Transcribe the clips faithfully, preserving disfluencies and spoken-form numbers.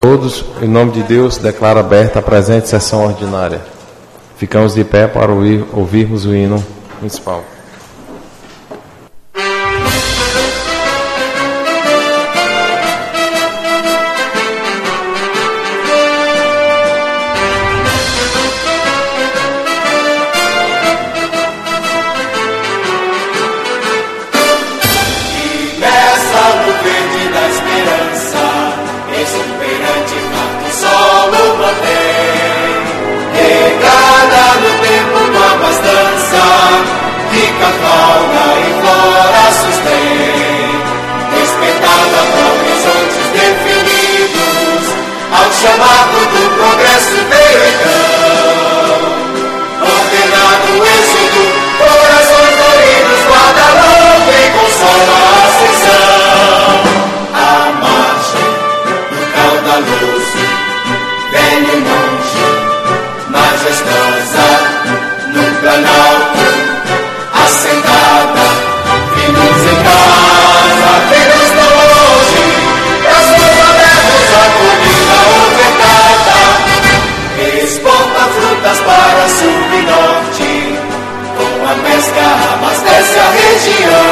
Todos, em nome de Deus, declaro aberta a presente sessão ordinária. Ficamos de pé para ouvir, ouvirmos o hino municipal. Chamado do progresso veio então, ordenado o êxodo, corações doridos, Guadalupe consola a ascensão. A margem do caudaloso, velho monte, majestosa, num planalto, assentada, filhos em casa, filhos tão longe, braços abertos, acolhida ofertada, exporta frutas para sul e norte, com a pesca abastece a região,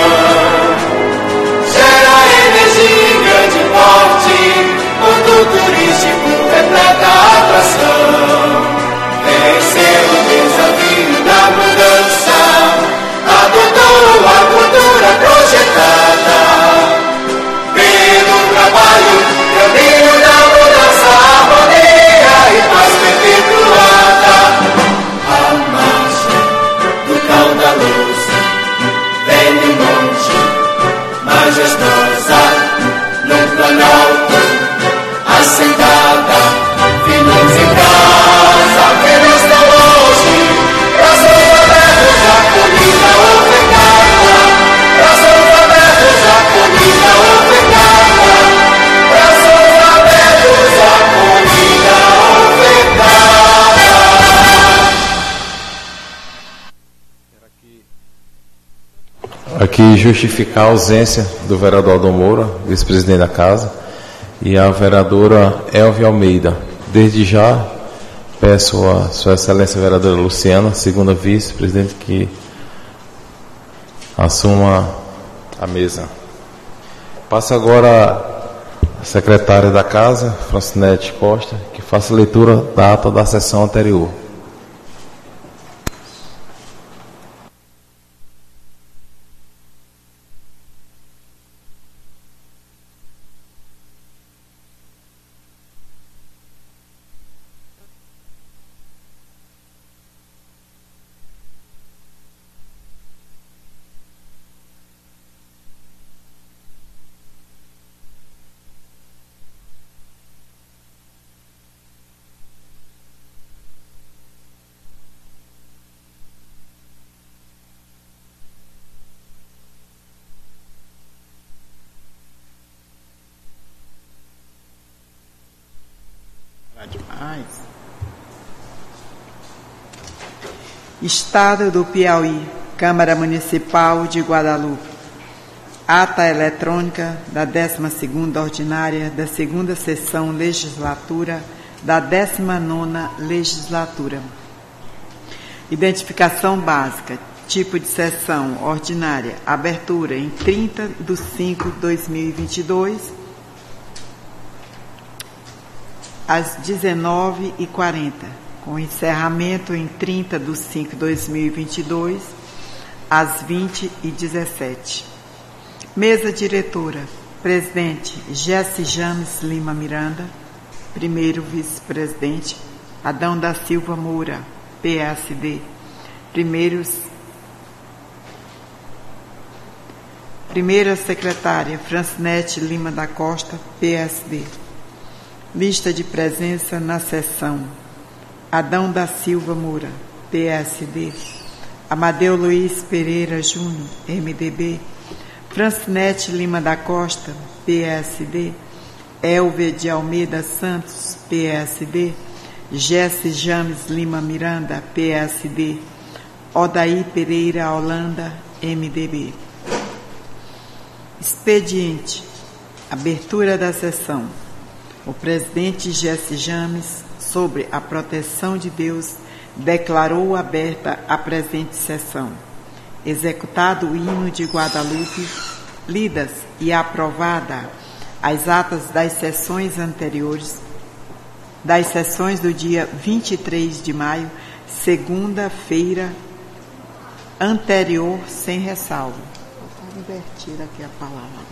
gera energia em grande porte, ponto turístico repleta atração, venceu o desafio da mudança, adotou a cultura projetada, pelo trabalho, caminho da mudança, harmonia e paz perpetuada. A marcha do caudaloso, velho monte, majestosa, num planalto, assentada, filhos em casa, filhos tão longe, braços abertos, acolhida ofertada, braços abertos, acolhida ofertada, braços abertos, acolhida ofertada. Aqui justificar a ausência do vereador Aldo Moura, vice-presidente da Casa, e a vereadora Elvia Almeida. Desde já, peço a Sua Excelência a vereadora Luciana, segunda vice-presidente, que assuma a mesa. Passo agora a secretária da Casa, Francinete Costa, que faça a leitura da ata da sessão anterior. Demais. Estado do Piauí, Câmara Municipal de Guadalupe. Ata eletrônica da décima segunda ordinária da segunda sessão legislatura da décima nona legislatura. Identificação básica. Tipo de sessão ordinária. Abertura em trinta de cinco de dois mil e vinte e dois. Às dezenove e quarenta, com encerramento em trinta de cinco de dois mil e vinte e dois, às vinte e dezessete. Mesa diretora, presidente Jesse James Lima Miranda, primeiro vice-presidente Adão da Silva Moura, P S D, primeiros, primeira secretária Francinete Lima da Costa, P S D. Lista de presença na sessão: Adão da Silva Moura, P S D, Amadeu Luiz Pereira Júnior, M D B, Francinete Lima da Costa, P S D, Elvia de Almeida Santos, P S D, Jesse James Lima Miranda, P S D, Odaí Pereira Holanda, M D B. Expediente: abertura da sessão. O presidente Jesse James, sobre a proteção de Deus, declarou aberta a presente sessão. Executado o hino de Guadalupe, lidas e aprovada as atas das sessões anteriores, das sessões do dia vinte e três de maio, segunda-feira anterior, sem ressalva. Vou invertir aqui a palavra.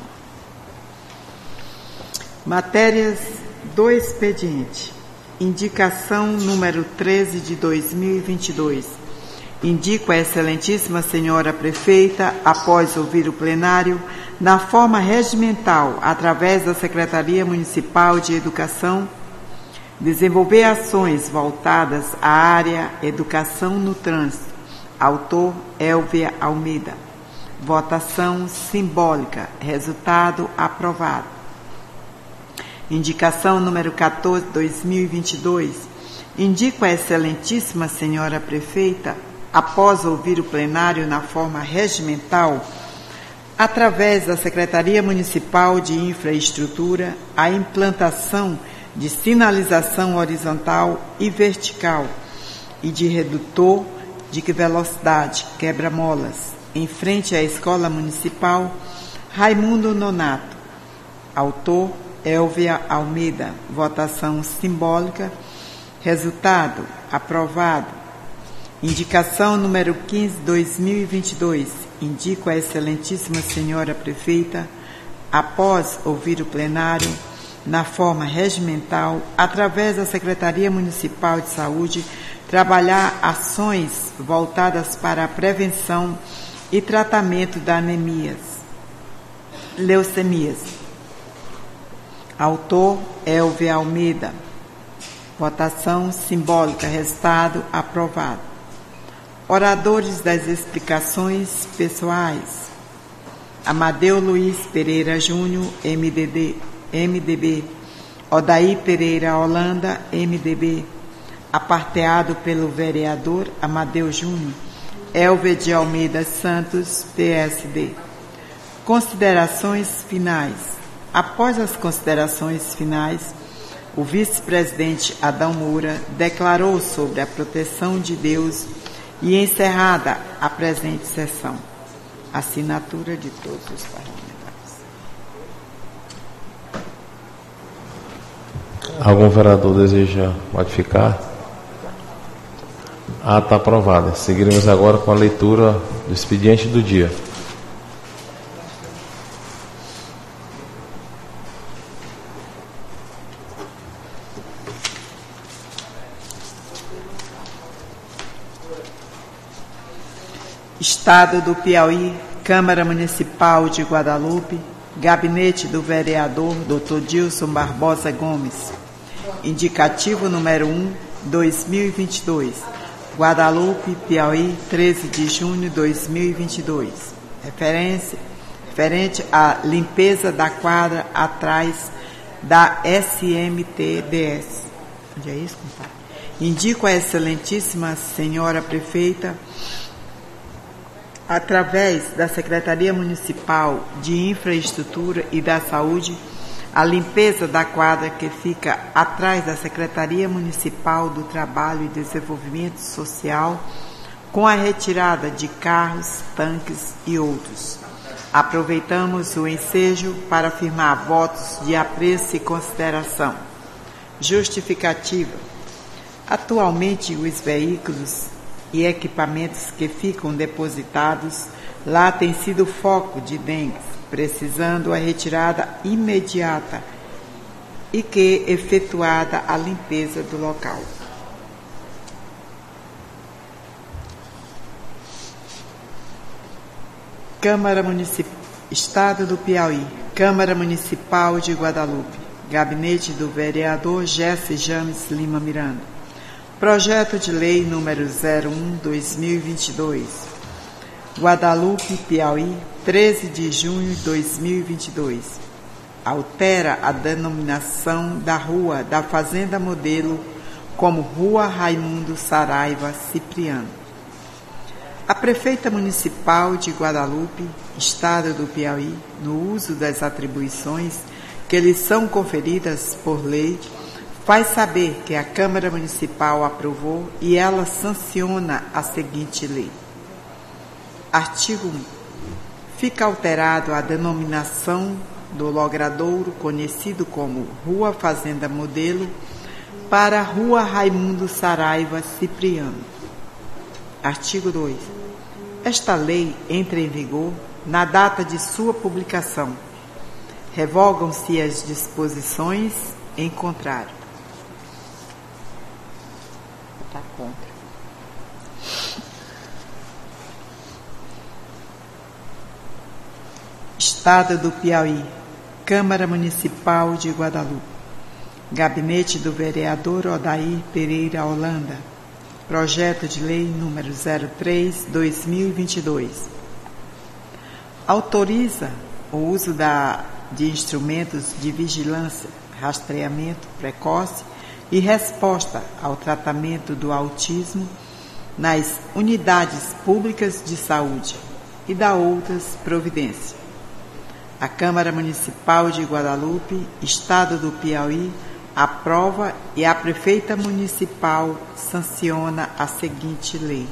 Matérias do expediente. Indicação número treze de dois mil e vinte e dois. Indico a excelentíssima senhora prefeita, após ouvir o plenário, na forma regimental, através da Secretaria Municipal de Educação, desenvolver ações voltadas à área Educação no Trânsito. Autor, Elvia Almeida. Votação simbólica. Resultado aprovado. Indicação número quatorze de dois mil e vinte e dois. Indico a excelentíssima senhora prefeita, após ouvir o plenário na forma regimental, através da Secretaria Municipal de Infraestrutura, a implantação de sinalização horizontal e vertical e de redutor de velocidade, quebra-molas, em frente à Escola Municipal Raimundo Nonato. Autor, Elvia Almeida. Votação simbólica. Resultado, aprovado. Indicação número quinze de dois mil e vinte e dois. Indico a excelentíssima senhora prefeita, após ouvir o plenário, na forma regimental, através da Secretaria Municipal de Saúde, trabalhar ações voltadas para a prevenção e tratamento da anemias, leucemias. Autor, Elvia Almeida. Votação simbólica. Resultado aprovado. Oradores das explicações pessoais. Amadeu Luiz Pereira Júnior, M D D, M D B. Odaí Pereira Holanda, M D B. Aparteado pelo vereador Amadeu Júnior. Elvia de Almeida Santos, P S D. Considerações finais. Após as considerações finais, o vice-presidente Adão Moura declarou sobre a proteção de Deus e encerrada a presente sessão. Assinatura de todos os parlamentares. Algum vereador deseja modificar? Ah, está aprovada. Seguiremos agora com a leitura do expediente do dia. Estado do Piauí, Câmara Municipal de Guadalupe, Gabinete do Vereador doutor Dilson Barbosa Gomes. Indicativo número um, dois mil e vinte e dois. Guadalupe, Piauí, treze de junho de dois mil e vinte e dois. Referência, referente à limpeza da quadra atrás da S M T D S. Onde é isso, compadre? Indico a excelentíssima senhora prefeita, através da Secretaria Municipal de Infraestrutura e da Saúde, a limpeza da quadra que fica atrás da Secretaria Municipal do Trabalho e Desenvolvimento Social, com a retirada de carros, tanques e outros. Aproveitamos o ensejo para firmar votos de apreço e consideração. Justificativa. Atualmente, os veículos e equipamentos que ficam depositados lá têm sido foco de dengue, precisando a retirada imediata e que efetuada a limpeza do local. Câmara Municipal, Estado do Piauí, Câmara Municipal de Guadalupe, Gabinete do Vereador Jesse James Lima Miranda. Projeto de Lei número zero um barra dois mil e vinte e dois. Guadalupe, Piauí, treze de junho de dois mil e vinte e dois. Altera a denominação da rua da Fazenda Modelo como Rua Raimundo Saraiva Cipriano. A prefeita municipal de Guadalupe, Estado do Piauí, no uso das atribuições que lhes são conferidas por lei, faz saber que a Câmara Municipal aprovou e ela sanciona a seguinte lei. Artigo um. Fica alterado a denominação do logradouro conhecido como Rua Fazenda Modelo para Rua Raimundo Saraiva Cipriano. Artigo dois. Esta lei entra em vigor na data de sua publicação. Revogam-se as disposições em contrário. Está contra. Estado do Piauí, Câmara Municipal de Guadalupe, Gabinete do Vereador Odair Pereira Holanda, Projeto de Lei número zero três barra dois mil e vinte e dois. Autoriza o uso da, de instrumentos de vigilância, rastreamento precoce e resposta ao tratamento do autismo nas unidades públicas de saúde e dá outras providências. A Câmara Municipal de Guadalupe, Estado do Piauí, aprova e a Prefeita Municipal sanciona a seguinte lei.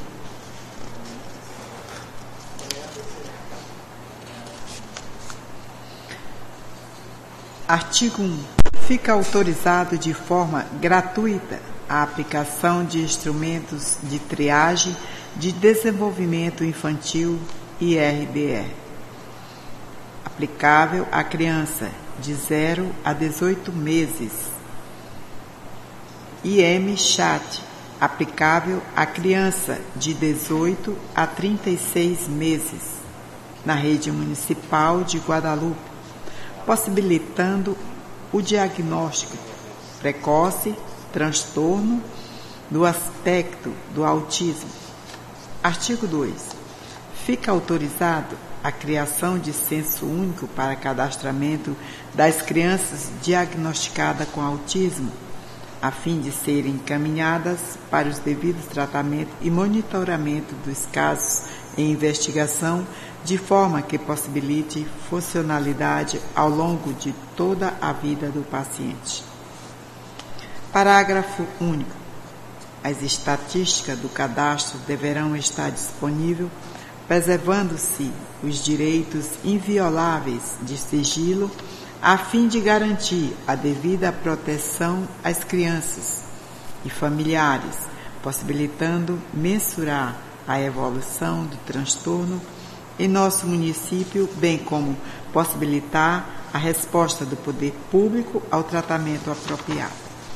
Artigo um. Fica autorizado de forma gratuita a aplicação de instrumentos de triagem de desenvolvimento infantil I R D R. Aplicável à criança de zero a dezoito meses. I M Chat, aplicável à criança de dezoito a trinta e seis meses, na rede municipal de Guadalupe, possibilitando o diagnóstico precoce, transtorno do aspecto do autismo. Artigo dois. Fica autorizado a criação de censo único para cadastramento das crianças diagnosticadas com autismo, a fim de serem encaminhadas para os devidos tratamentos e monitoramento dos casos em investigação, de forma que possibilite funcionalidade ao longo de toda a vida do paciente. Parágrafo único. As estatísticas do cadastro deverão estar disponíveis, preservando-se os direitos invioláveis de sigilo, a fim de garantir a devida proteção às crianças e familiares, possibilitando mensurar a evolução do transtorno em nosso município, bem como possibilitar a resposta do poder público ao tratamento apropriado.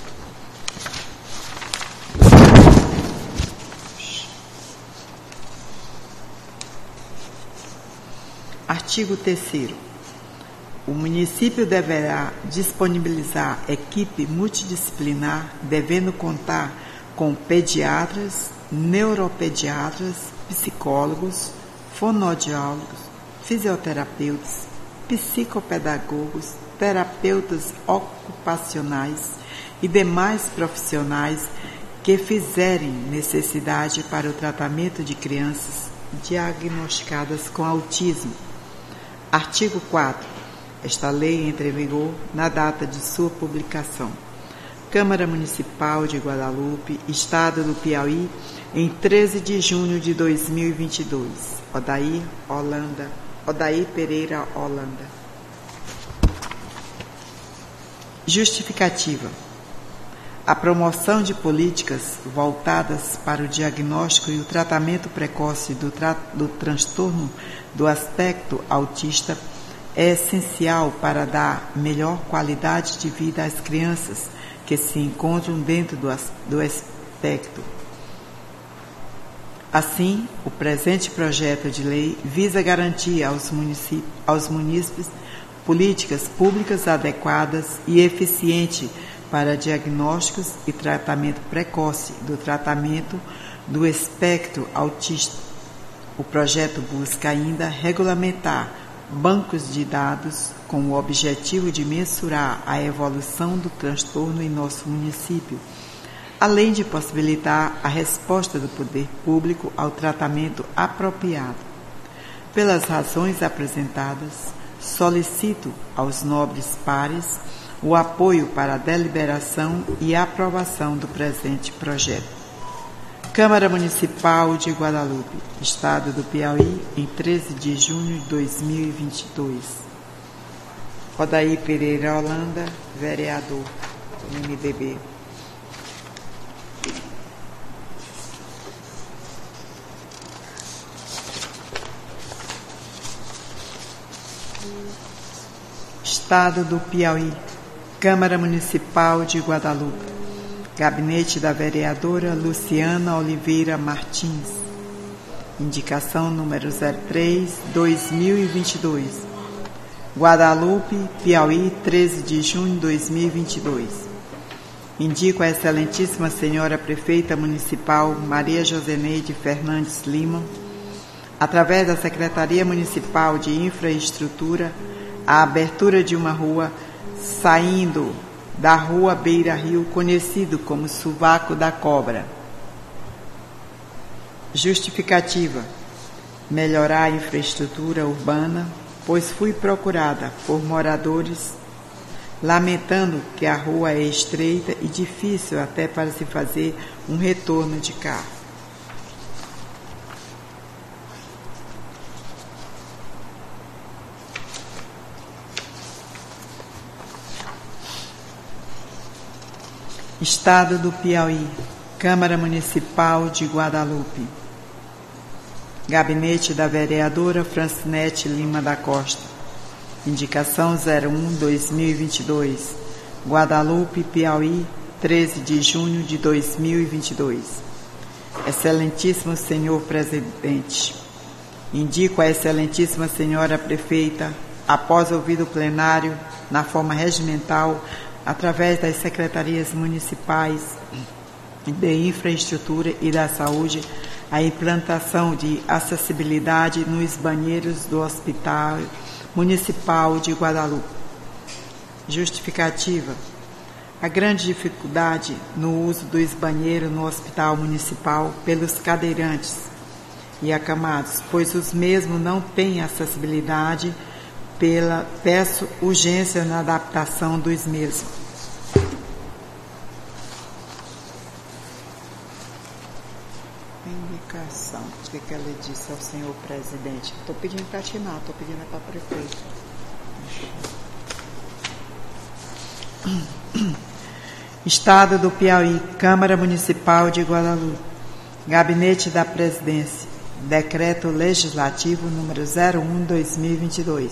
Artigo terceiro. O município deverá disponibilizar equipe multidisciplinar, devendo contar com pediatras, neuropediatras, psicólogos, fonoaudiólogos, fisioterapeutas, psicopedagogos, terapeutas ocupacionais e demais profissionais que fizerem necessidade para o tratamento de crianças diagnosticadas com autismo. Artigo quarto. Esta lei entra em vigor na data de sua publicação. Câmara Municipal de Guadalupe, Estado do Piauí, em treze de junho de dois mil e vinte e dois. Odair Holanda, Odair Pereira Holanda. Justificativa. A promoção de políticas voltadas para o diagnóstico e o tratamento precoce do, tra- do transtorno do aspecto autista é essencial para dar melhor qualidade de vida às crianças que se encontram dentro do, do espectro. Assim, o presente projeto de lei visa garantir aos municípios, aos munícipes políticas públicas adequadas e eficientes para diagnósticos e tratamento precoce do tratamento do espectro autista. O projeto busca ainda regulamentar bancos de dados com o objetivo de mensurar a evolução do transtorno em nosso município, além de possibilitar a resposta do poder público ao tratamento apropriado. Pelas razões apresentadas, solicito aos nobres pares o apoio para a deliberação e aprovação do presente projeto. Câmara Municipal de Guadalupe, Estado do Piauí, em treze de junho de dois mil e vinte e dois. Odair Pereira Holanda, vereador, M D B. Estado do Piauí, Câmara Municipal de Guadalupe, Gabinete da vereadora Luciana Oliveira Martins, indicação número zero três, dois mil e vinte e dois, Guadalupe, Piauí, treze de junho de dois mil e vinte e dois. Indico a excelentíssima senhora prefeita municipal Maria Joseneide Fernandes Lima, através da Secretaria Municipal de Infraestrutura, a abertura de uma rua saindo da Rua Beira Rio, conhecido como Sovaco da Cobra. Justificativa: melhorar a infraestrutura urbana, pois fui procurada por moradores lamentando que a rua é estreita e difícil até para se fazer um retorno de carro. Estado do Piauí, Câmara Municipal de Guadalupe, Gabinete da vereadora Francinete Lima da Costa, indicação zero um, dois mil e vinte e dois, Guadalupe, Piauí, treze de junho de dois mil e vinte e dois. Excelentíssimo senhor presidente, indico a excelentíssima senhora prefeita, após ouvido o plenário, na forma regimental, através das secretarias municipais de infraestrutura e da saúde, a implantação de acessibilidade nos banheiros do Hospital Municipal de Guadalupe. Justificativa: a grande dificuldade no uso dos banheiros no Hospital Municipal pelos cadeirantes e acamados, pois os mesmos não têm acessibilidade. Pela, peço urgência na adaptação dos mesmos. Indicação. O que, que ela disse ao senhor presidente? Estou pedindo para ti não, estou pedindo para a prefeita. Estado do Piauí, Câmara Municipal de Guadalupe, Gabinete da Presidência, Decreto Legislativo número zero um, dois mil e vinte e dois.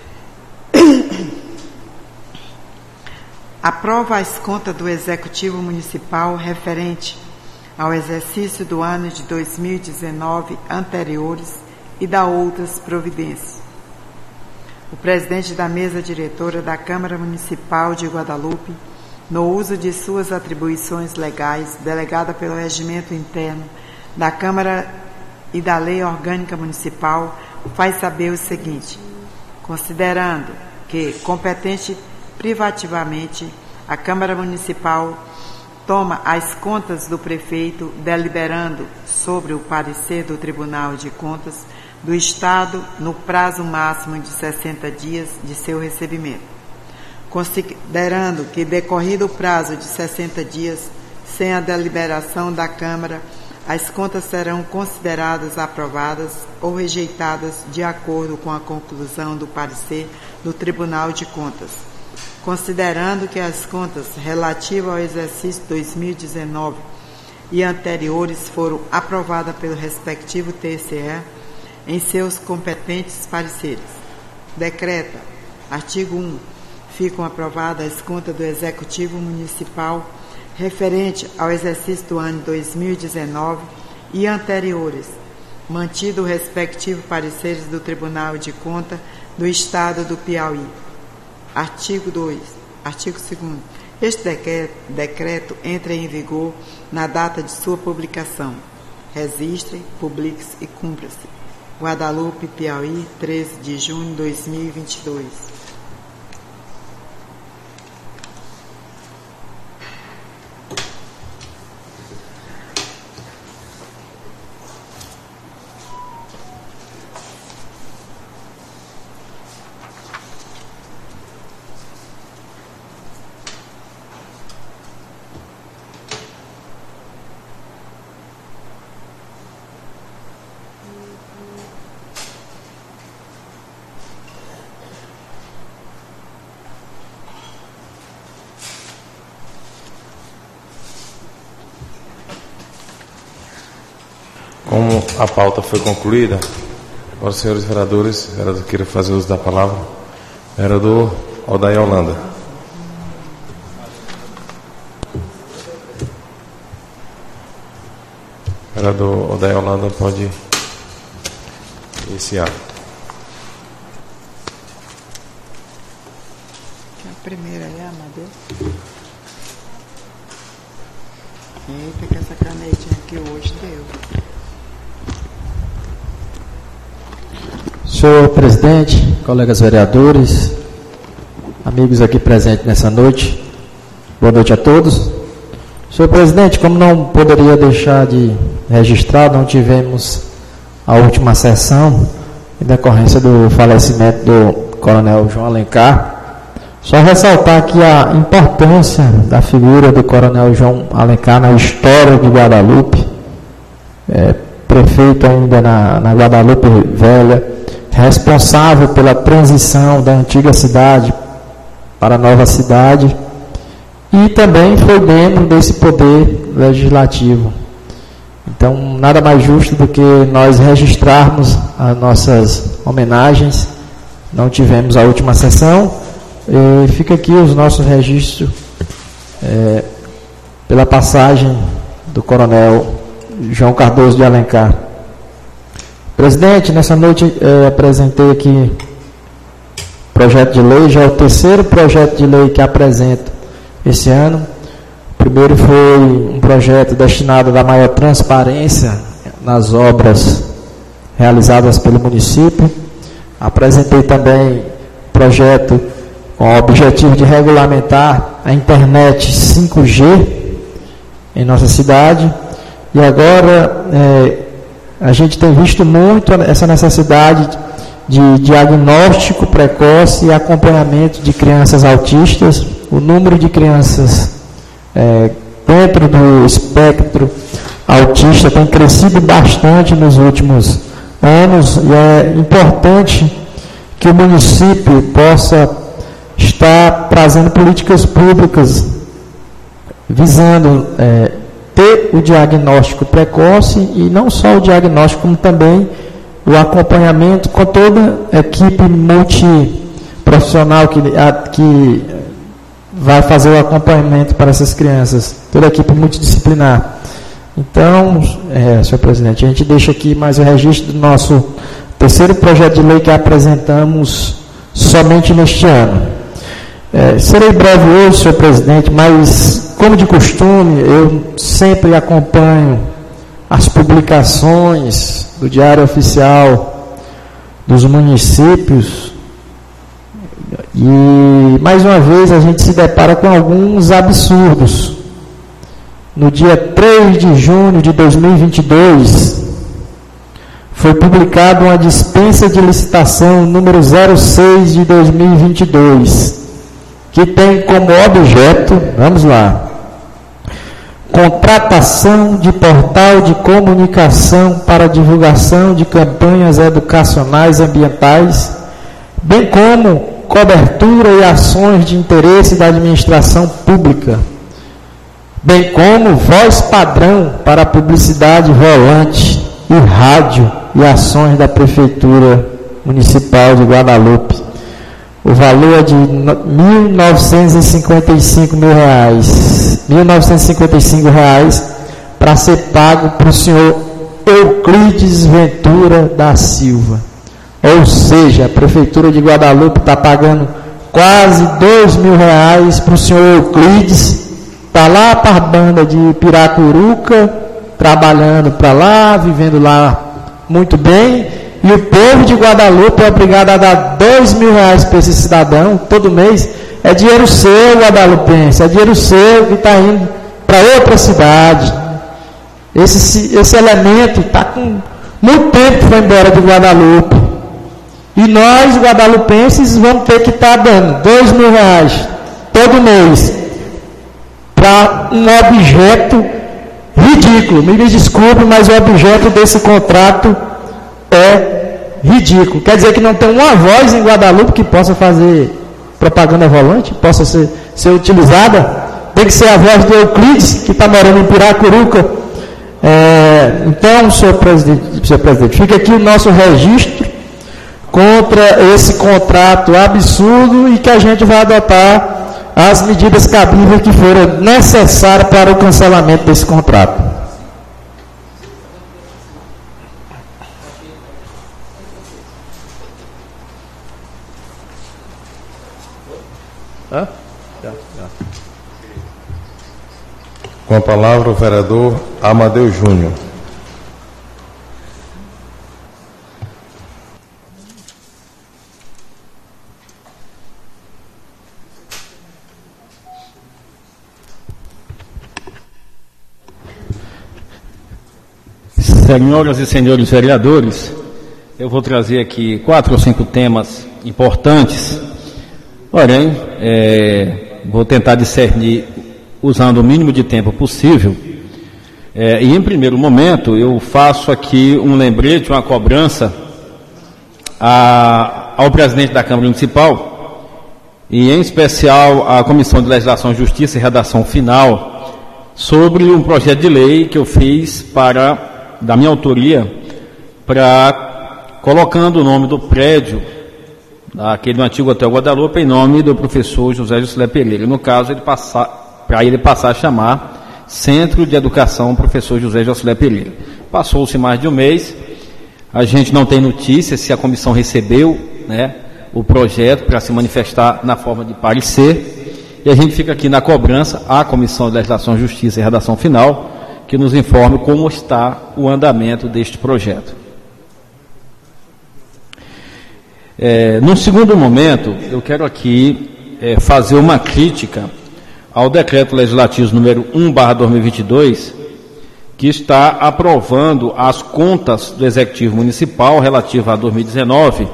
Aprova as contas do Executivo Municipal referente ao exercício do ano de dois mil e dezenove anteriores e dá outras providências. O presidente da mesa diretora da Câmara Municipal de Guadalupe, no uso de suas atribuições legais, delegada pelo regimento interno da Câmara e da Lei Orgânica Municipal, faz saber o seguinte: considerando que, competente privativamente, a Câmara Municipal toma as contas do prefeito, deliberando sobre o parecer do Tribunal de Contas do Estado no prazo máximo de sessenta dias de seu recebimento. Considerando que, decorrido o prazo de sessenta dias, sem a deliberação da Câmara, as contas serão consideradas aprovadas ou rejeitadas de acordo com a conclusão do parecer do Tribunal de Contas. Considerando que as contas relativas ao exercício dois mil e dezenove e anteriores foram aprovadas pelo respectivo T C E em seus competentes pareceres. Decreta, artigo um, ficam aprovadas as contas do Executivo Municipal referente ao exercício do ano dois mil e dezenove e anteriores, mantido o respectivo pareceres do Tribunal de Contas do Estado do Piauí. Artigo dois. Artigo segundo. Este decreto, decreto entra em vigor na data de sua publicação. Registre, publique-se e cumpra-se. Guadalupe, Piauí, treze de junho de dois mil e vinte e dois. a pauta foi concluída, agora os senhores vereadores, vereador queira fazer uso da palavra. Vereador Odair Holanda. Vereador Odair Holanda pode iniciar. A primeira é a Amadeu. Eita, que essa canetinha aqui hoje deu. Senhor presidente, colegas vereadores, amigos aqui presentes nessa noite, boa noite a todos. Senhor presidente, como não poderia deixar de registrar, não tivemos a última sessão em decorrência do falecimento do coronel João Alencar. Só ressaltar aqui a importância da figura do coronel João Alencar na história de Guadalupe, é, prefeito ainda na, na Guadalupe Velha, responsável pela transição da antiga cidade para a nova cidade, e também foi membro desse poder legislativo. Então, nada mais justo do que nós registrarmos as nossas homenagens. Não tivemos a última sessão. E fica aqui os nossos registros é, pela passagem do coronel João Cardoso de Alencar. Presidente, nessa noite é, apresentei aqui projeto de lei, já é o terceiro projeto de lei que apresento esse ano. O primeiro foi um projeto destinado a dar maior transparência nas obras realizadas pelo município. Apresentei também projeto com o objetivo de regulamentar a internet cinco G em nossa cidade. E agora é, a gente tem visto muito essa necessidade de diagnóstico precoce e acompanhamento de crianças autistas. O número de crianças é, dentro do espectro autista tem crescido bastante nos últimos anos, e é importante que o município possa estar trazendo políticas públicas visando é, ter o diagnóstico precoce, e não só o diagnóstico, como também o acompanhamento com toda a equipe multiprofissional que, a, que vai fazer o acompanhamento para essas crianças, toda a equipe multidisciplinar. Então, é, senhor presidente, a gente deixa aqui mais o registro do nosso terceiro projeto de lei que apresentamos somente neste ano. É, serei breve hoje, senhor presidente, mas, como de costume, eu sempre acompanho as publicações do Diário Oficial dos municípios, e, mais uma vez, a gente se depara com alguns absurdos. No dia três de junho de dois mil e vinte e dois, foi publicada uma dispensa de licitação número zero seis de dois mil e vinte e dois, que tem como objeto, vamos lá, contratação de portal de comunicação para divulgação de campanhas educacionais ambientais, bem como cobertura e ações de interesse da administração pública, bem como voz padrão para publicidade volante e rádio e ações da Prefeitura Municipal de Guadalupe. O valor é de mil novecentos e cinquenta e cinco mil reais, mil novecentos e cinquenta e cinco reais, para ser pago para o senhor Euclides Ventura da Silva. Ou seja, a Prefeitura de Guadalupe está pagando quase dois mil reais para o senhor Euclides, está lá para a banda de Piracuruca, trabalhando para lá, vivendo lá muito bem, e o povo de Guadalupe é obrigado a dar dois mil reais para esse cidadão todo mês. É dinheiro seu, guadalupense, é dinheiro seu que está indo para outra cidade. Esse, esse elemento está com muito tempo que foi embora de Guadalupe. E nós, guadalupenses, vamos ter que estar tá dando dois mil reais todo mês para um objeto ridículo. Me desculpe, mas o objeto desse contrato é ridículo. Quer dizer que não tem uma voz em Guadalupe que possa fazer propaganda volante, possa ser, ser utilizada. Tem que ser a voz do Euclides, que está morando em Piracuruca. É, então, senhor presidente, senhor presidente, fica aqui o nosso registro contra esse contrato absurdo e que a gente vai adotar as medidas cabíveis que forem necessárias para o cancelamento desse contrato. Hã? Já, já. Com a palavra o vereador Amadeu Júnior. Senhoras e senhores vereadores, eu vou trazer aqui quatro ou cinco temas importantes, porém, é, vou tentar discernir usando o mínimo de tempo possível. É, e, em primeiro momento, eu faço aqui um lembrete, uma cobrança a, ao presidente da Câmara Municipal e, em especial, à Comissão de Legislação, Justiça e Redação Final sobre um projeto de lei que eu fiz para... da minha autoria, para colocando o nome do prédio, aquele do antigo Hotel Guadalupe, em nome do professor José Juscelino Pereira. No caso, ele para ele passar a chamar Centro de Educação Professor José Juscelino Pereira. Passou-se mais de um mês, a gente não tem notícia se a comissão recebeu, né, o projeto para se manifestar na forma de parecer, e a gente fica aqui na cobrança à Comissão de Legislação, Justiça e Redação Final, que nos informe como está o andamento deste projeto. É, num segundo momento, eu quero aqui é, fazer uma crítica ao decreto legislativo número um barra dois mil e vinte e dois, que está aprovando as contas do Executivo Municipal relativa a dois mil e dezenove,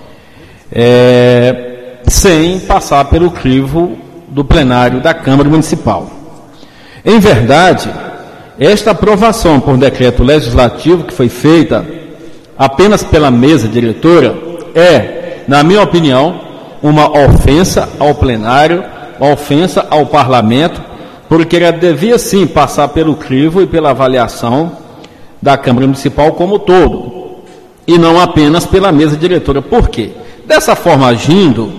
é, sem passar pelo crivo do plenário da Câmara Municipal. Em verdade, esta aprovação por decreto legislativo que foi feita apenas pela mesa diretora é, na minha opinião, uma ofensa ao plenário, uma ofensa ao parlamento, porque ela devia sim passar pelo crivo e pela avaliação da Câmara Municipal como todo, e não apenas pela mesa diretora. Por quê? Dessa forma agindo,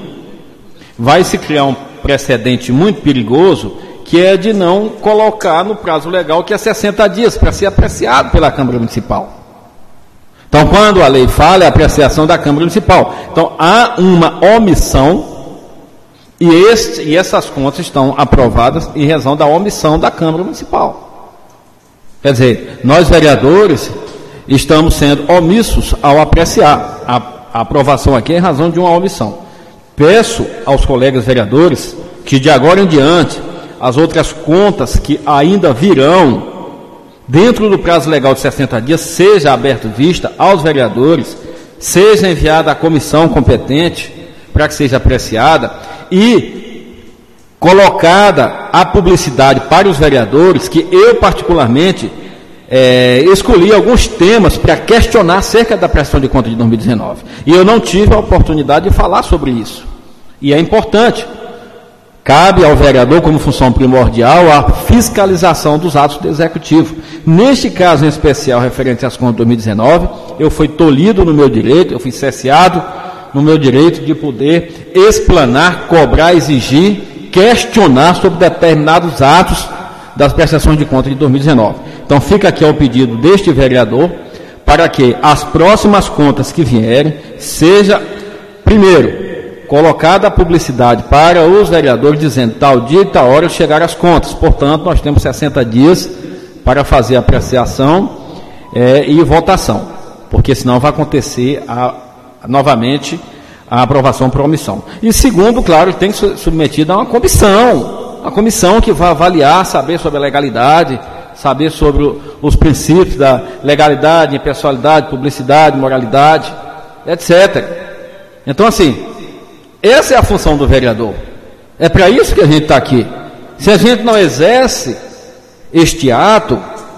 vai se criar um precedente muito perigoso, que é de não colocar no prazo legal, que é sessenta dias, para ser apreciado pela Câmara Municipal. Então, quando a lei fala, é a apreciação da Câmara Municipal. Então, há uma omissão, e, este, e essas contas estão aprovadas em razão da omissão da Câmara Municipal. Quer dizer, nós vereadores estamos sendo omissos ao apreciar. A, a aprovação aqui é em razão de uma omissão. Peço aos colegas vereadores que, de agora em diante, as outras contas que ainda virão, dentro do prazo legal de sessenta dias, seja aberto vista aos vereadores, seja enviada à comissão competente para que seja apreciada e colocada a publicidade para os vereadores, que eu particularmente é, escolhi alguns temas para questionar acerca da prestação de contas de dois mil e dezenove. E eu não tive a oportunidade de falar sobre isso. E é importante. Cabe ao vereador, como função primordial, a fiscalização dos atos do Executivo. Neste caso em especial, referente às contas de dois mil e dezenove, eu fui tolhido no meu direito, eu fui cesseado no meu direito de poder explanar, cobrar, exigir, questionar sobre determinados atos das prestações de contas de dois mil e dezenove. Então fica aqui ao pedido deste vereador, para que as próximas contas que vierem, seja, primeiro, colocada a publicidade para os vereadores dizendo tal dia e tal hora chegar as contas. Portanto, nós temos sessenta dias para fazer a apreciação é, e votação, porque senão vai acontecer a, a, novamente a aprovação por omissão. E segundo, claro, tem que ser submetido a uma comissão, uma comissão que vai avaliar, saber sobre a legalidade, saber sobre o, os princípios da legalidade, impessoalidade, publicidade, moralidade, etcétera. Então, assim, essa é a função do vereador. É para isso que a gente está aqui. Se a gente não exerce este ato,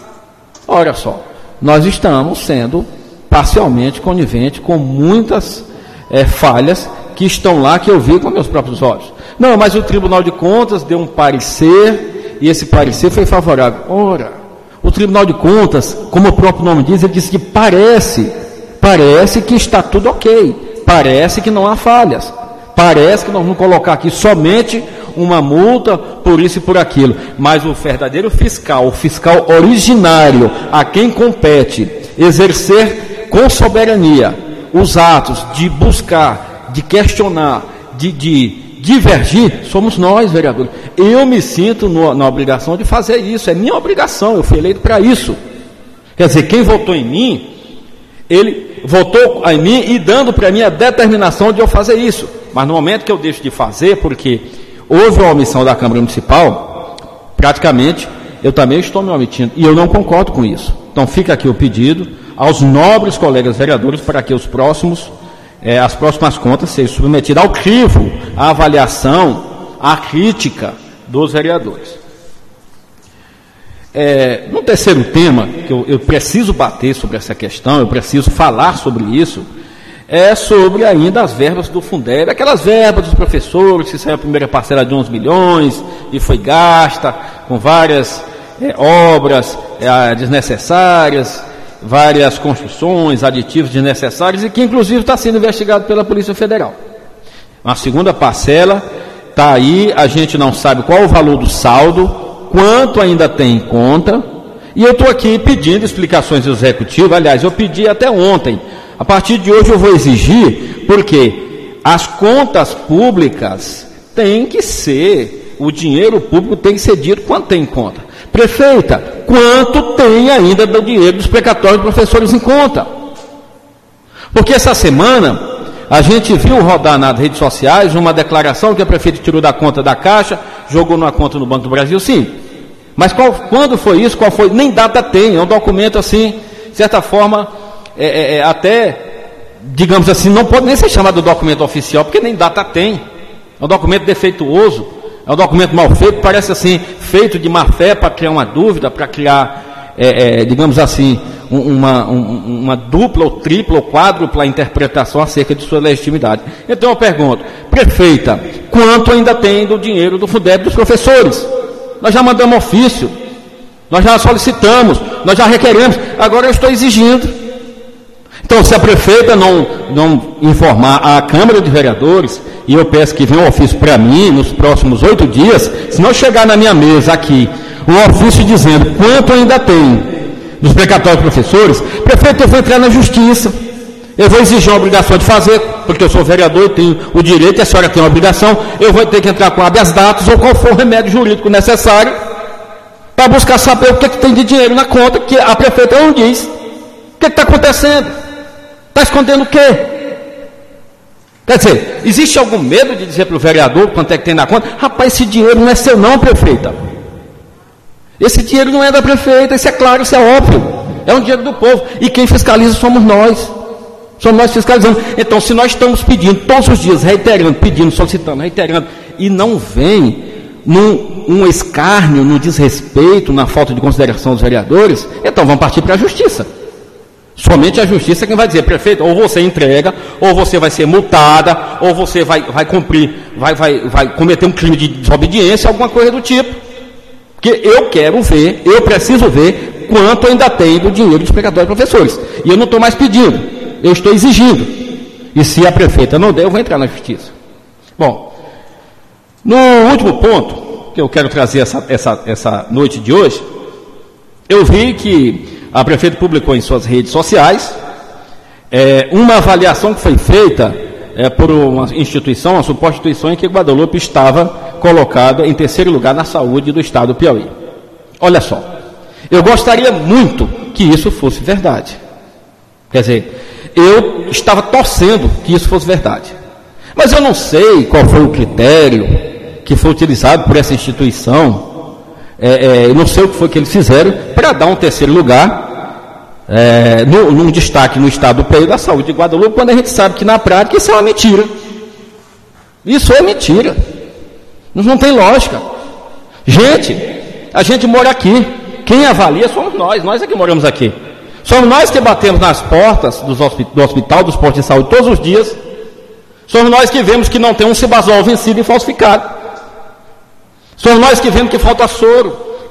olha só, nós estamos sendo parcialmente coniventes com muitas é, falhas que estão lá, que eu vi com meus próprios olhos. Não, mas o Tribunal de Contas deu um parecer, e esse parecer foi favorável. Ora, O Tribunal de Contas, como o próprio nome diz, ele disse que parece, parece que está tudo ok, parece que não há falhas, parece que nós vamos colocar aqui somente uma multa por isso e por aquilo, mas o verdadeiro fiscal, o fiscal originário, a quem compete exercer com soberania os atos de buscar, de questionar, de, de divergir, somos nós, vereadores. Eu me sinto no, na obrigação de fazer isso, é minha obrigação, eu fui eleito para isso. Quer dizer, quem votou em mim, ele votou em mim e dando para mim a determinação de eu fazer isso. Mas no momento que eu deixo de fazer, porque houve uma omissão da Câmara Municipal, praticamente eu também estou me omitindo, e eu não concordo com isso. Então fica aqui o pedido aos nobres colegas vereadores para que os próximos É, as próximas contas sejam submetidas ao crivo, à avaliação, à crítica dos vereadores. É, no terceiro tema, que eu, eu preciso bater sobre essa questão, eu preciso falar sobre isso, é sobre ainda as verbas do Fundeb, aquelas verbas dos professores, que saiu a primeira parcela de onze milhões e foi gasta com várias é, obras é, desnecessárias, várias construções, aditivos desnecessários e que inclusive está sendo investigado pela Polícia Federal. A segunda parcela está aí, a gente não sabe qual o valor do saldo, quanto ainda tem em conta, e eu estou aqui pedindo explicações do Executivo. Aliás, eu pedi até ontem, a partir de hoje eu vou exigir, porque as contas públicas têm que ser, o dinheiro público tem que ser dito quanto tem em conta. Prefeita, quanto tem ainda do dinheiro dos precatórios de professores em conta? Porque essa semana a gente viu rodar nas redes sociais uma declaração que a prefeita tirou da conta da Caixa, jogou numa conta no Banco do Brasil, sim. Mas qual, quando foi isso? Qual foi? Nem data tem, é um documento assim, de certa forma, é, é, é, até, digamos assim, não pode nem ser chamado de documento oficial, porque nem data tem. É um documento defeituoso. É um documento mal feito, parece assim, feito de má fé para criar uma dúvida, para criar, é, é, digamos assim, um, uma, um, uma dupla ou tripla ou quádrupla interpretação acerca de sua legitimidade. Então eu pergunto, prefeita, quanto ainda tem do dinheiro do Fundeb dos professores? Nós já mandamos ofício, nós já solicitamos, nós já requeremos, agora eu estou exigindo. Então, se a prefeita não, não informar a Câmara de Vereadores, e eu peço que venha um ofício para mim nos próximos oito dias, se não chegar na minha mesa aqui, um ofício dizendo quanto ainda tem dos precatórios professores, prefeito, eu vou entrar na justiça, eu vou exigir uma obrigação de fazer, porque eu sou vereador, eu tenho o direito, e a senhora tem a obrigação, eu vou ter que entrar com habeas datos, ou qual for o remédio jurídico necessário, para buscar saber o que, é que tem de dinheiro na conta, que a prefeita não diz. O que está acontecendo? Está escondendo o quê? Quer dizer, existe algum medo de dizer para o vereador quanto é que tem na conta? Rapaz, esse dinheiro não é seu não, prefeita. Esse dinheiro não é da prefeita, isso é claro, isso é óbvio. É um dinheiro do povo. E quem fiscaliza somos nós. Somos nós fiscalizando. Então, se nós estamos pedindo todos os dias, reiterando, pedindo, solicitando, reiterando, e não vem num um escárnio, no desrespeito, na falta de consideração dos vereadores, então vamos partir para a justiça. Somente a justiça é quem vai dizer, prefeito, ou você entrega, ou você vai ser multada, ou você vai, vai cumprir, vai, vai, vai cometer um crime de desobediência, alguma coisa do tipo. Porque eu quero ver, eu preciso ver quanto ainda tem do dinheiro dos precatórios de professores. E eu não estou mais pedindo, eu estou exigindo. E se a prefeita não der, eu vou entrar na justiça. Bom, no último ponto que eu quero trazer essa, essa, essa noite de hoje, eu vi que a prefeita publicou em suas redes sociais é, uma avaliação que foi feita é, por uma instituição, uma suposta instituição em que Guadalupe estava colocada em terceiro lugar na saúde do estado do Piauí. Olha só, eu gostaria muito que isso fosse verdade. Quer dizer, eu estava torcendo que isso fosse verdade. Mas eu não sei qual foi o critério que foi utilizado por essa instituição. É, é, eu não sei o que foi que eles fizeram para dar um terceiro lugar é, no, num destaque no estado do Piauí da saúde de Guadalupe, quando a gente sabe que na prática isso é uma mentira. Isso é mentira. Não tem lógica. Gente, a gente mora aqui. Quem avalia somos nós, nós é que moramos aqui. Somos nós que batemos nas portas dos hospi- do hospital, dos postos de saúde todos os dias. Somos nós que vemos que não tem um Cibazol vencido e falsificado. Somos nós que vemos que falta soro,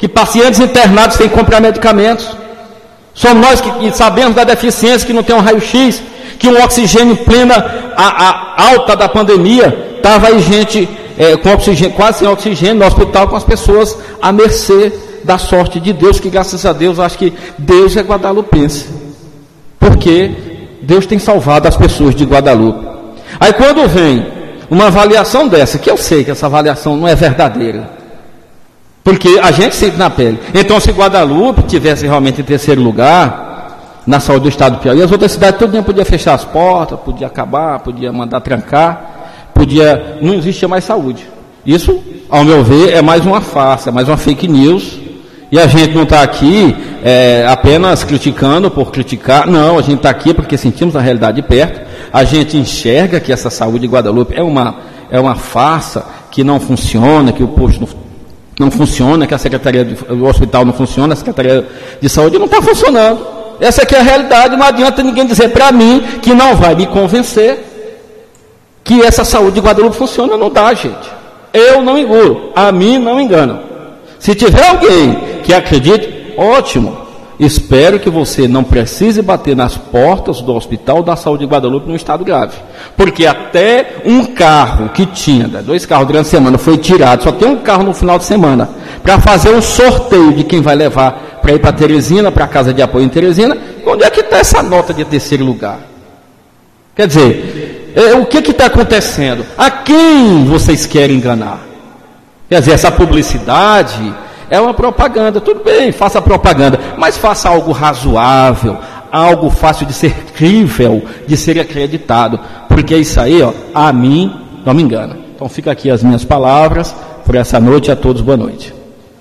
que pacientes internados têm que comprar medicamentos. Somos nós que, que sabemos da deficiência, que não tem um raio-x, que um oxigênio em plena a, a alta da pandemia, estava aí gente é, com oxigênio, quase sem oxigênio no hospital, com as pessoas à mercê da sorte de Deus, que graças a Deus, acho que Deus é guadalupense, porque Deus tem salvado as pessoas de Guadalupe. Aí quando vem uma avaliação dessa, que eu sei que essa avaliação não é verdadeira, porque a gente sente na pele. Então, se Guadalupe tivesse realmente em terceiro lugar na saúde do estado do Piauí, as outras cidades todas podiam fechar as portas, podia acabar, podia mandar trancar, podia, não existia mais saúde. Isso, ao meu ver, é mais uma farsa, é mais uma fake news. E a gente não está aqui é, apenas criticando por criticar. Não, a gente está aqui porque sentimos a realidade de perto. A gente enxerga que essa saúde de Guadalupe é uma, é uma farsa, que não funciona, que o posto não não funciona, que a Secretaria do Hospital não funciona, a Secretaria de Saúde não está funcionando. Essa aqui é a realidade. Não adianta ninguém dizer para mim que não vai me convencer que essa saúde de Guadalupe funciona. Não dá, gente. Eu não engano, a mim não engano. Se tiver alguém que acredite, ótimo. Espero que você não precise bater nas portas do Hospital da Saúde de Guadalupe num estado grave. Porque até um carro que tinha, dois carros durante a semana, foi tirado, só tem um carro no final de semana, para fazer um sorteio de quem vai levar para ir para Teresina, para a Casa de Apoio em Teresina. Onde é que está essa nota de terceiro lugar? Quer dizer, é, o que está acontecendo? A quem vocês querem enganar? Quer dizer, essa publicidade é uma propaganda. Tudo bem, faça propaganda, mas faça algo razoável, algo fácil de ser crível, de ser acreditado, porque isso aí, ó, a mim não me engana. Então fica aqui as minhas palavras por essa noite. A todos, boa noite.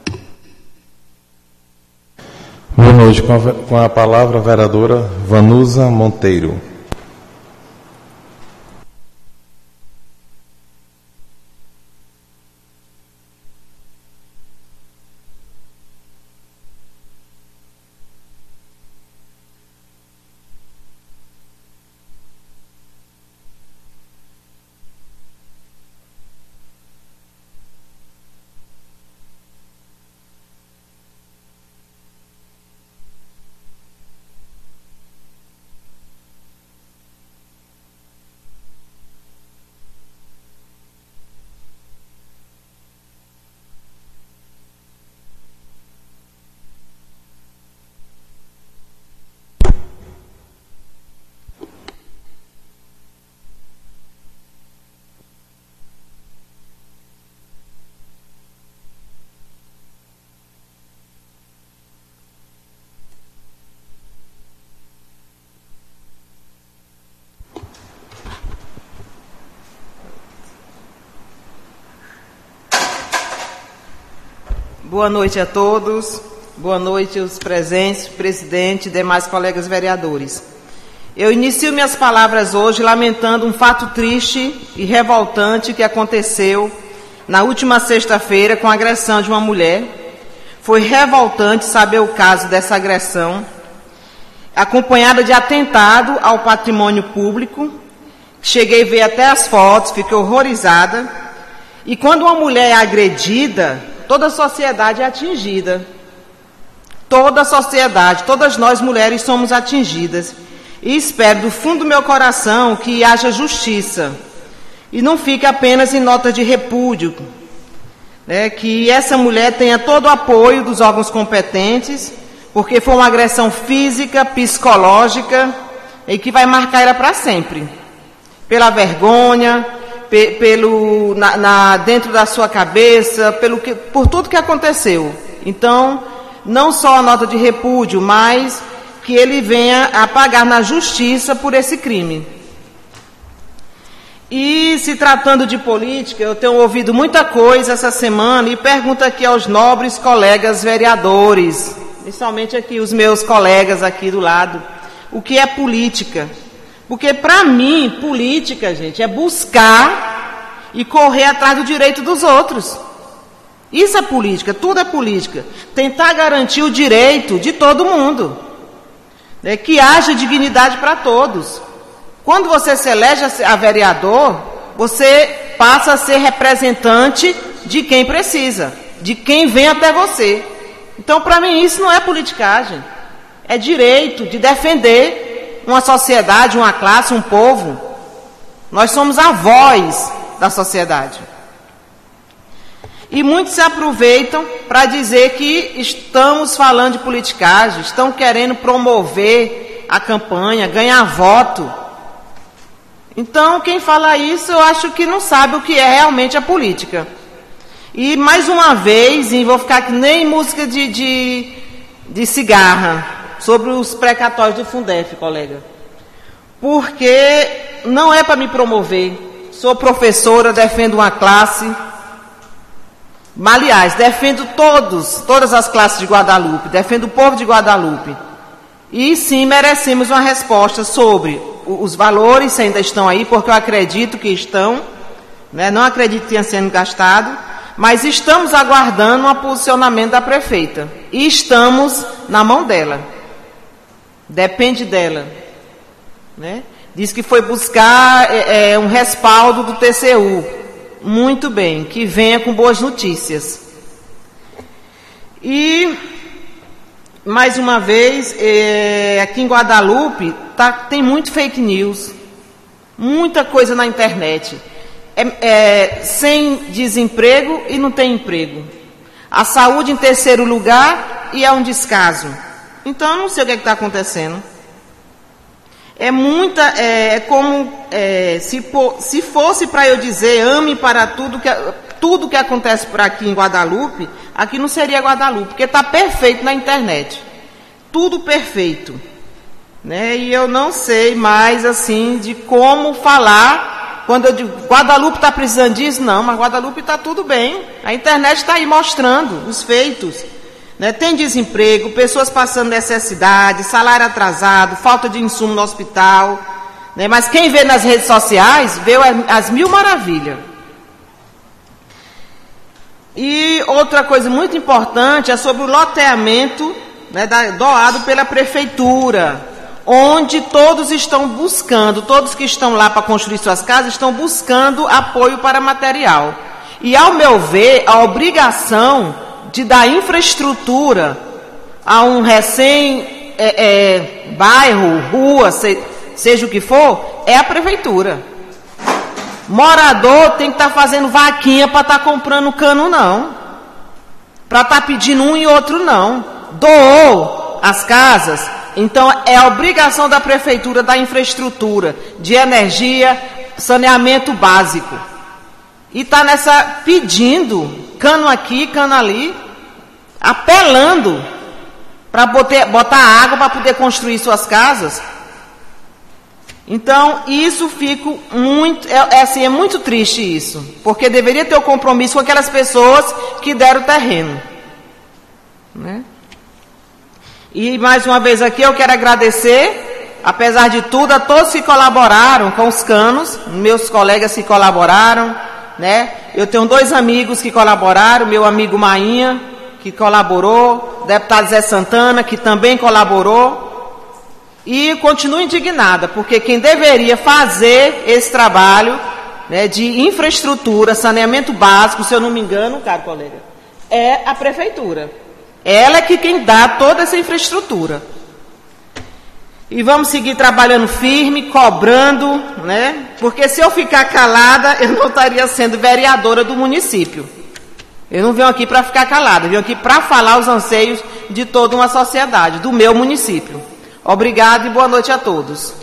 Boa noite. Com a, com a palavra a vereadora Vanusa Monteiro. Boa noite a todos, boa noite aos presentes, presidente e demais colegas vereadores. Eu inicio minhas palavras hoje lamentando um fato triste e revoltante que aconteceu na última sexta-feira com a agressão de uma mulher. Foi revoltante saber o caso dessa agressão, acompanhada de atentado ao patrimônio público. Cheguei a ver até as fotos, fiquei horrorizada. E quando uma mulher é agredida, toda a sociedade é atingida. Toda a sociedade, todas nós mulheres somos atingidas. E espero do fundo do meu coração que haja justiça. E não fique apenas em nota de repúdio. Né, que essa mulher tenha todo o apoio dos órgãos competentes, porque foi uma agressão física, psicológica, e que vai marcar ela para sempre. Pela vergonha, pelo, na, na, dentro da sua cabeça, pelo que, por tudo que aconteceu. Então, não só a nota de repúdio, mas que ele venha a pagar na justiça por esse crime. E se tratando de política, eu tenho ouvido muita coisa essa semana e pergunto aqui aos nobres colegas vereadores, principalmente aqui os meus colegas aqui do lado, o que é política? Porque, para mim, política, gente, é buscar e correr atrás do direito dos outros. Isso é política, tudo é política. Tentar garantir o direito de todo mundo. Né, que haja dignidade para todos. Quando você se elege a vereador, você passa a ser representante de quem precisa, de quem vem até você. Então, para mim, isso não é politicagem. É direito de defender uma sociedade, uma classe, um povo. Nós somos a voz da sociedade. E muitos se aproveitam para dizer que estamos falando de politicagem, estão querendo promover a campanha, ganhar voto. Então, quem fala isso, eu acho que não sabe o que é realmente a política. E, mais uma vez, e vou ficar que nem música de, de, de cigarra, sobre os precatórios do Fundef, colega. Porque não é para me promover. Sou professora, defendo uma classe. Aliás, defendo todos, todas as classes de Guadalupe, defendo o povo de Guadalupe. E sim, merecemos uma resposta sobre os valores, se ainda estão aí, porque eu acredito que estão, né? Não acredito que tenha sido gastado, mas estamos aguardando um posicionamento da prefeita. E estamos na mão dela. Depende dela. Né? Diz que foi buscar é, um respaldo do T C U. Muito bem, que venha com boas notícias. E, mais uma vez, é, aqui em Guadalupe, tá, tem muito fake news, muita coisa na internet. É, é, sem desemprego e não tem emprego. A saúde em terceiro lugar e é um descaso. Então, eu não sei o que é está acontecendo. É muita, é, é como é, se, se fosse para eu dizer ame para tudo que, tudo que acontece por aqui em Guadalupe, aqui não seria Guadalupe, porque está perfeito na internet. Tudo perfeito. Né? E eu não sei mais, assim, de como falar. Quando eu digo Guadalupe está precisando disso, não, mas Guadalupe está tudo bem. A internet está aí mostrando os feitos. Né? Tem desemprego, pessoas passando necessidade, salário atrasado, falta de insumo no hospital. Né? Mas quem vê nas redes sociais, vê as mil maravilhas. E outra coisa muito importante é sobre o loteamento, né, da, doado pela prefeitura, onde todos estão buscando, todos que estão lá para construir suas casas, estão buscando apoio para material. E, ao meu ver, a obrigação de dar infraestrutura a um recém é, é, bairro, rua, se, seja o que for, é a prefeitura. Morador tem que estar tá fazendo vaquinha para estar tá comprando cano, não. Para estar tá pedindo um e outro, não. Doou as casas, então é a obrigação da prefeitura dar infraestrutura de energia, saneamento básico. E está nessa pedindo cano aqui, cano ali, apelando para botar água para poder construir suas casas. Então, isso fico muito, é, é, assim, é muito triste isso, porque deveria ter o compromisso com aquelas pessoas que deram o terreno. Né? E, mais uma vez aqui, eu quero agradecer, apesar de tudo, a todos que colaboraram com os canos, meus colegas que colaboraram, né? Eu tenho dois amigos que colaboraram, meu amigo Mainha, que colaborou, o deputado Zé Santana, que também colaborou, e continuo indignada, porque quem deveria fazer esse trabalho, né, de infraestrutura, saneamento básico, se eu não me engano, caro colega, é a prefeitura. Ela é que quem dá toda essa infraestrutura. E vamos seguir trabalhando firme, cobrando, né? Porque se eu ficar calada, eu não estaria sendo vereadora do município. Eu não venho aqui para ficar calada, eu venho aqui para falar os anseios de toda uma sociedade, do meu município. Obrigado e boa noite a todos.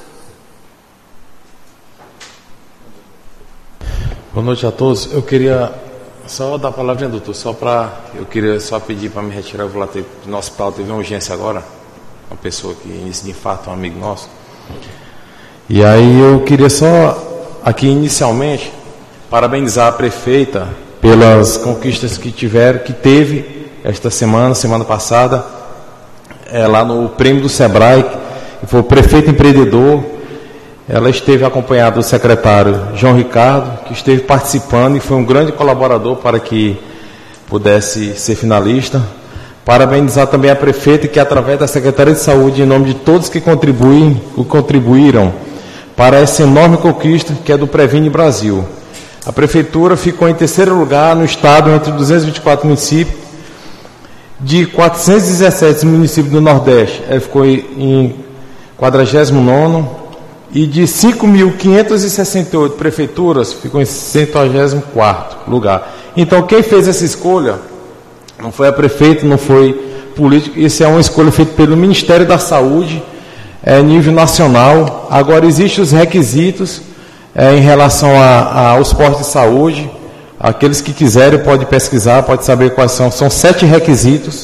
Boa noite a todos. Eu queria só dar a palavra, doutor, só para, eu queria só pedir para me retirar, eu vou lá ter, no hospital teve uma urgência agora, uma pessoa que inicia de infarto, um amigo nosso. E aí eu queria só, aqui inicialmente, parabenizar a prefeita pelas conquistas que tiveram, que teve esta semana, semana passada, é, lá no prêmio do Sebrae, que foi o prefeito empreendedor. Ela esteve acompanhada do secretário João Ricardo, que esteve participando e foi um grande colaborador para que pudesse ser finalista. Parabenizar também a prefeita, que através da Secretaria de Saúde, em nome de todos que contribuem, que contribuíram para essa enorme conquista que é do Previne Brasil. A prefeitura ficou em terceiro lugar no estado, entre duzentos e vinte e quatro municípios, De quatrocentos e dezessete municípios do Nordeste, ele ficou em quadragésimo nono, e de cinco mil quinhentas e sessenta e oito prefeituras, ficou em centagésimo quarto lugar. Então, quem fez essa escolha não foi a prefeito, não foi político, isso é uma escolha feita pelo Ministério da Saúde, é, nível nacional. Agora, existem os requisitos é, em relação a, aos postos de saúde. Aqueles que quiserem podem pesquisar, podem saber quais são. São sete requisitos,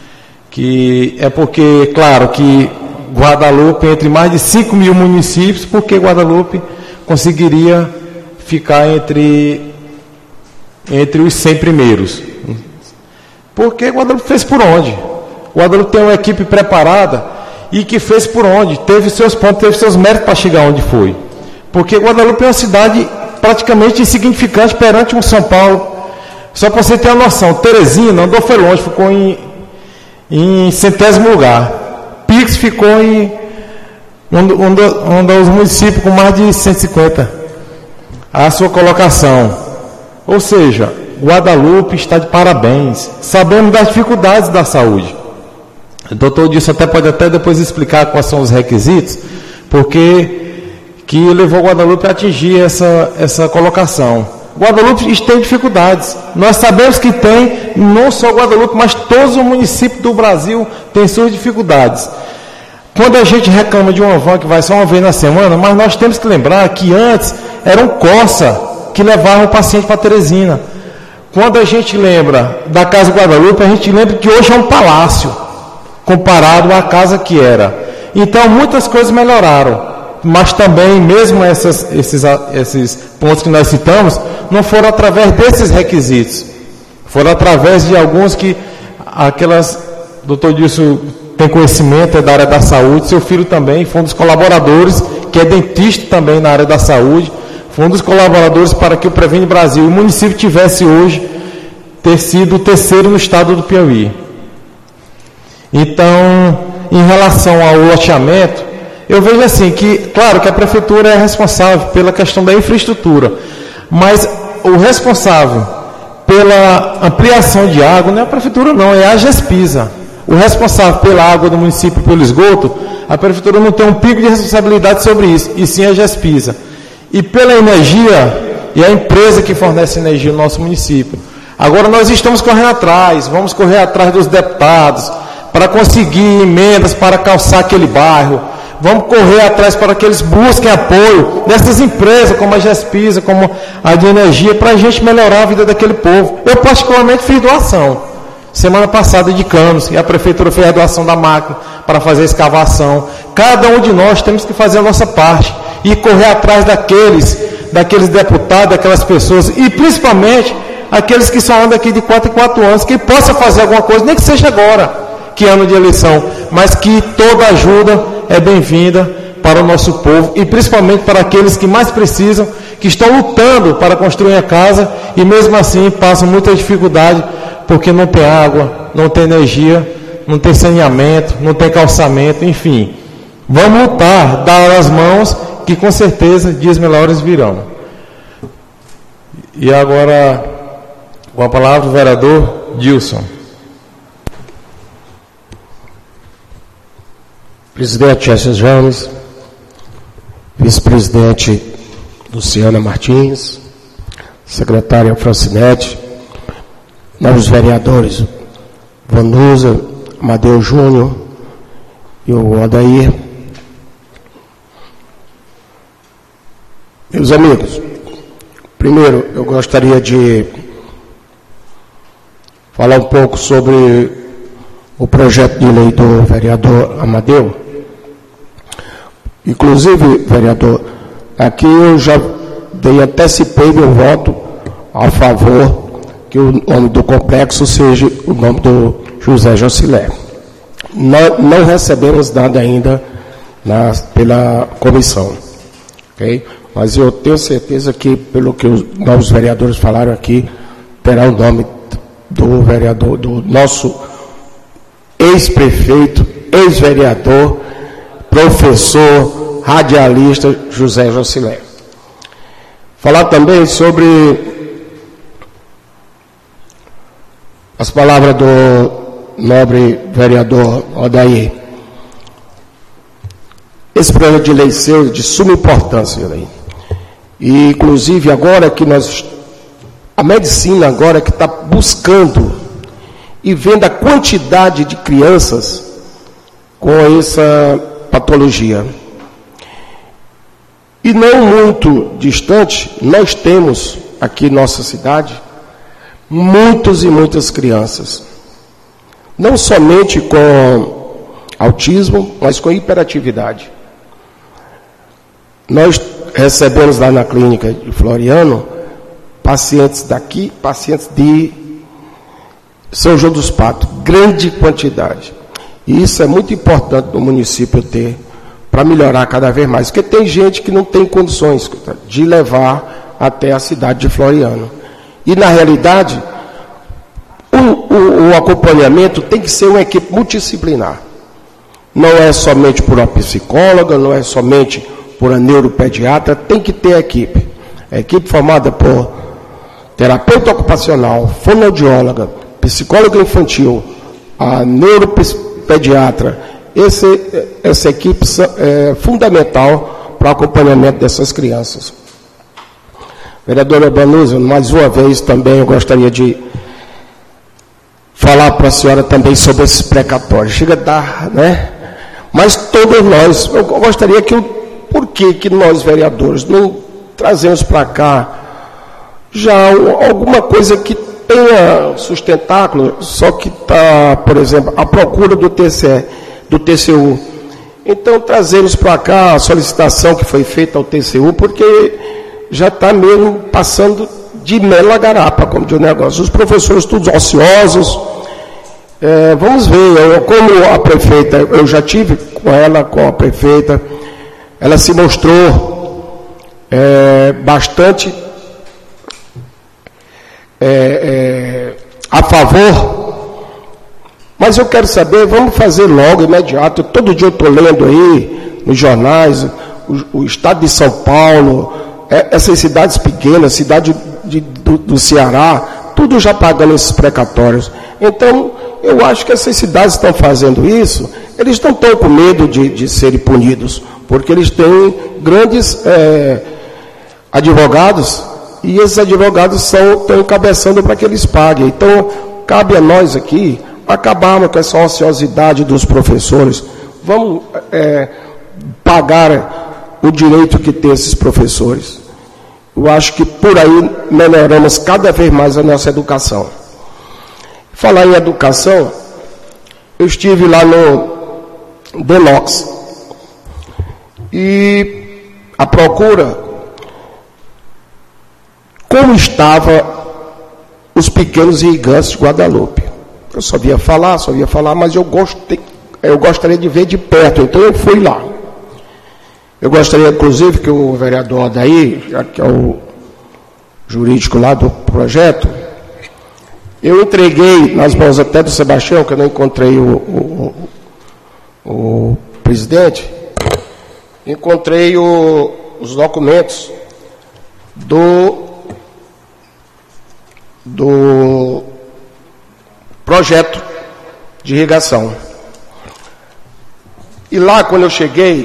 que é porque, claro, que Guadalupe, entre mais de cinco mil municípios, porque Guadalupe conseguiria ficar entre, entre os cem primeiros. Porque Guadalupe fez por onde? Guadalupe tem uma equipe preparada e que fez por onde? Teve seus pontos, teve seus méritos para chegar onde foi. Porque Guadalupe é uma cidade praticamente insignificante perante um São Paulo. Só para você ter uma noção, Teresina andou foi longe, ficou em, em centésimo lugar. Pix ficou em um, um, um dos municípios com mais de cento e cinquenta a sua colocação. Ou seja, Guadalupe está de parabéns. Sabemos das dificuldades da saúde. O doutor Dilson até pode até depois explicar quais são os requisitos, porque que levou Guadalupe a atingir essa, essa colocação. Guadalupe tem dificuldades. Nós sabemos que tem, não só Guadalupe, mas todos os municípios do Brasil têm suas dificuldades. Quando a gente reclama de uma van que vai só uma vez na semana, mas nós temos que lembrar que antes era um Corsa que levava o paciente para Teresina. Quando a gente lembra da Casa Guadalupe, a gente lembra que hoje é um palácio, comparado à casa que era. Então, muitas coisas melhoraram. Mas também, mesmo essas, esses, esses pontos que nós citamos, não foram através desses requisitos. Foram através de alguns que, aquelas, o doutor Dilson tem conhecimento, é da área da saúde, seu filho também, foi um dos colaboradores, que é dentista também na área da saúde, foi um dos colaboradores para que o Previne Brasil, o município, tivesse hoje, ter sido o terceiro no estado do Piauí. Então, em relação ao loteamento, eu vejo assim que, claro, que a prefeitura é responsável pela questão da infraestrutura, mas o responsável pela ampliação de água não é a prefeitura não, é a Gespisa. O responsável pela água do município, pelo esgoto, a prefeitura não tem um pico de responsabilidade sobre isso, e sim a Gespisa. E pela energia, e a empresa que fornece energia no nosso município. Agora nós estamos correndo atrás, vamos correr atrás dos deputados, para conseguir emendas para calçar aquele bairro. Vamos correr atrás para que eles busquem apoio dessas empresas, como a Gespisa, como a de energia, para a gente melhorar a vida daquele povo. Eu, particularmente, fiz doação. Semana passada de Canos, e a prefeitura fez a doação da máquina para fazer a escavação. Cada um de nós temos que fazer a nossa parte e correr atrás daqueles, daqueles deputados, daquelas pessoas, e principalmente aqueles que só andam aqui de quatro em quatro anos, que possa fazer alguma coisa, nem que seja agora, que é ano de eleição, mas que toda ajuda é bem-vinda para o nosso povo e principalmente para aqueles que mais precisam, que estão lutando para construir a casa e mesmo assim passam muita dificuldade porque não tem água, não tem energia, não tem saneamento, não tem calçamento, enfim. Vamos lutar, dar as mãos, que com certeza dias melhores virão. E agora, com a palavra o vereador Dilson. Presidente Jéssica James, vice-presidente Luciana Martins, secretária Francinete, novos vereadores Vanusa, Amadeu Júnior e o Odair. Meus amigos, primeiro eu gostaria de falar um pouco sobre o projeto de lei do vereador Amadeu. Inclusive, vereador, aqui eu já dei, antecipei meu voto a favor que o nome do complexo seja o nome do José Jocilé. Não, não recebemos nada ainda na, pela comissão, ok? Mas eu tenho certeza que, pelo que os novos vereadores falaram aqui, terá o nome do vereador, do nosso ex-prefeito, ex-vereador, professor, radialista José Jocilé. Falar também sobre as palavras do nobre vereador Odair, esse projeto de lei seu é de suma importância, né? E inclusive agora que nós, a medicina agora que está buscando e vendo a quantidade de crianças com essa patologia. E não muito distante, nós temos aqui em nossa cidade muitos e muitas crianças, não somente com autismo, mas com hiperatividade. Nós recebemos lá na clínica de Floriano pacientes daqui, pacientes de São João dos Patos, grande quantidade. E isso é muito importante no município ter, para melhorar cada vez mais, porque tem gente que não tem condições de levar até a cidade de Floriano. E, na realidade, o, o, o acompanhamento tem que ser uma equipe multidisciplinar. Não é somente por uma psicóloga, não é somente por uma neuropediatra, tem que ter a equipe. A equipe formada por terapeuta ocupacional, fonoaudióloga, psicóloga infantil, a neuropediatra. Esse, essa equipe é fundamental para o acompanhamento dessas crianças. Vereadora Banusa, mais uma vez também eu gostaria de falar para a senhora também sobre esses precatórios. Chega a dar, né? Mas todos nós, eu gostaria que, por que que nós vereadores não trazemos para cá já alguma coisa que tenha sustentáculo, só que está, por exemplo, a procura do T C E, do T C U. Então, trazemos para cá a solicitação que foi feita ao T C U, porque já está mesmo passando de mel a garapa, como diz o negócio. Os professores todos ociosos. É, vamos ver, eu, como a prefeita, eu já tive com ela, com a prefeita, ela se mostrou é, bastante é, é, a favor, mas eu quero saber, vamos fazer logo, imediato. Todo dia eu estou lendo aí, nos jornais, o, o estado de São Paulo, é, essas cidades pequenas, cidade de, do, do Ceará, tudo já pagando esses precatórios. Então, eu acho que essas cidades estão fazendo isso, eles não estão com medo de, de serem punidos, porque eles têm grandes é, advogados, e esses advogados são, estão encabeçando para que eles paguem. Então, cabe a nós aqui acabarmos com essa ociosidade dos professores. Vamos é, pagar o direito que tem esses professores. Eu acho que por aí melhoramos cada vez mais a nossa educação. Falar em educação, eu estive lá no Denox e a procura, como estava os pequenos gigantes de Guadalupe. Eu só via falar, só via falar, mas eu, gostei, eu gostaria de ver de perto, então eu fui lá. Eu gostaria, inclusive, que o vereador Odair, que é o jurídico lá do projeto, eu entreguei nas mãos até do Sebastião, que eu não encontrei o, o, o, o presidente, encontrei o, os documentos do, do projeto de irrigação. E lá, quando eu cheguei,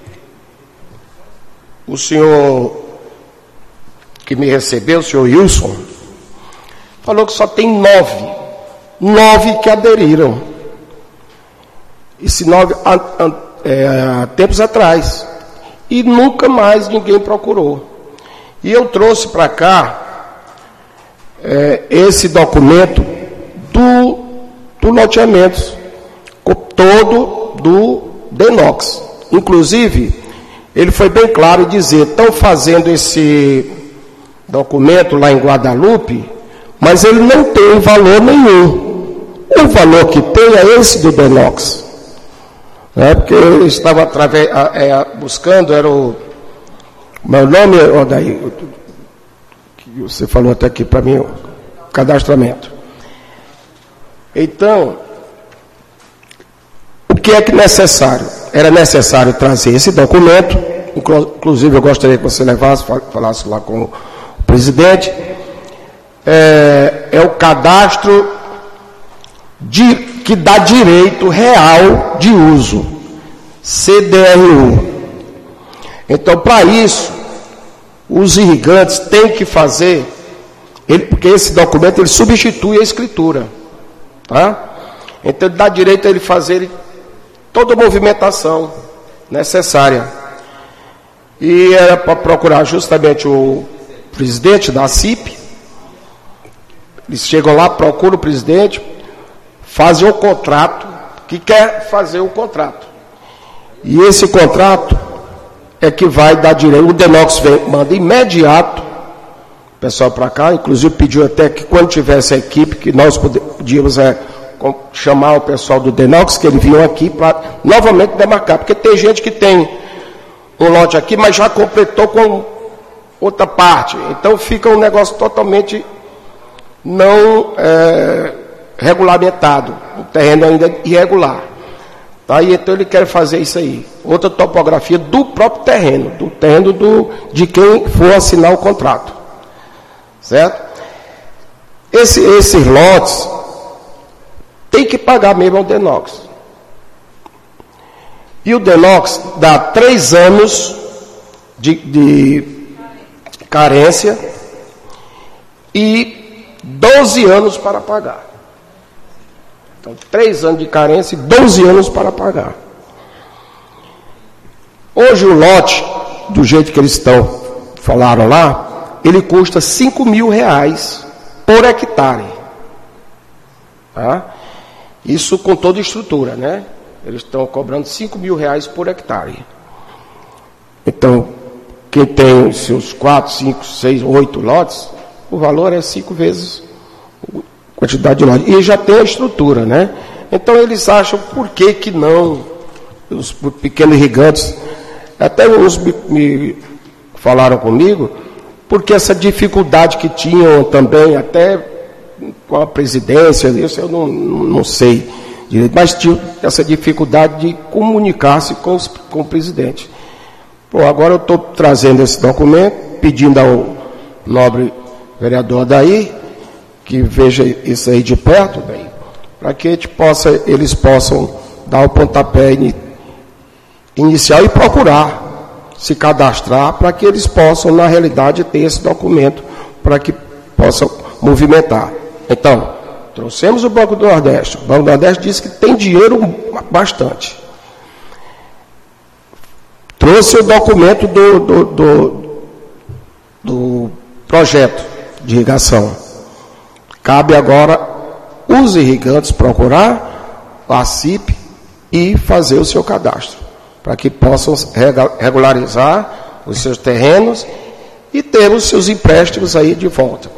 o senhor que me recebeu, o senhor Wilson, falou que só tem nove, nove que aderiram. Esse nove há, há, é, há tempos atrás. E nunca mais ninguém procurou. E eu trouxe para cá é, esse documento do, do loteamento, todo do Denox. Inclusive, ele foi bem claro em dizer, estão fazendo esse documento lá em Guadalupe, mas ele não tem valor nenhum. O valor que tem é esse do Denox. É, porque eu estava através, é, buscando, era o meu nome, ó, daí, que você falou até aqui para mim, o cadastramento. Então, o que é que é necessário? Era necessário trazer esse documento, inclusive eu gostaria que você levasse, falasse lá com o presidente. É, é o cadastro de, que dá direito real de uso, C D R U. Então, para isso, os irrigantes têm que fazer, ele, porque esse documento ele substitui a escritura, tá? Então, ele dá direito a ele fazer toda a movimentação necessária. E era para procurar justamente o presidente da C I P. Eles chegam lá, procuram o presidente, fazem o contrato, que quer fazer o contrato. E esse contrato é que vai dar direito. O Denox vem, manda imediato o pessoal para cá, inclusive pediu até que quando tivesse a equipe, que nós podíamos é, chamar o pessoal do Denox, que eles vinham aqui para novamente demarcar, porque tem gente que tem um lote aqui, mas já completou com outra parte, então fica um negócio totalmente não é, regulamentado, o terreno ainda irregular. Tá? E então ele quer fazer isso aí, outra topografia do próprio terreno, do terreno do, de quem for assinar o contrato. Certo? Esse, esses lotes tem que pagar mesmo ao Denox. E o Denox dá três anos de, de carência e doze anos para pagar. Então, três anos de carência e doze anos para pagar. Hoje o lote, do jeito que eles estão, falaram lá, ele custa cinco mil reais por hectare. Tá? Isso com toda a estrutura, né? Eles estão cobrando cinco mil reais por hectare. Então, quem tem os seus quatro, cinco, seis, oito lotes, o valor é cinco vezes a quantidade de lotes. E já tem a estrutura, né? Então, eles acham por que que não, os pequenos irrigantes, até uns me, me falaram comigo, porque essa dificuldade que tinham também, até com a presidência, isso eu não, não sei direito, mas tinha essa dificuldade de comunicar-se com, os, com o presidente. Pô, agora eu estou trazendo esse documento, pedindo ao nobre vereador Adair, que veja isso aí de perto, bem, para que a gente possa, eles possam dar o pontapé in, inicial e procurar se cadastrar para que eles possam, na realidade, ter esse documento para que possam movimentar. Então, trouxemos o Banco do Nordeste. O Banco do Nordeste disse que tem dinheiro bastante. Trouxe o documento do, do, do, do projeto de irrigação. Cabe agora os irrigantes procurar a C I P e fazer o seu cadastro, para que possam regularizar os seus terrenos e ter os seus empréstimos aí de volta.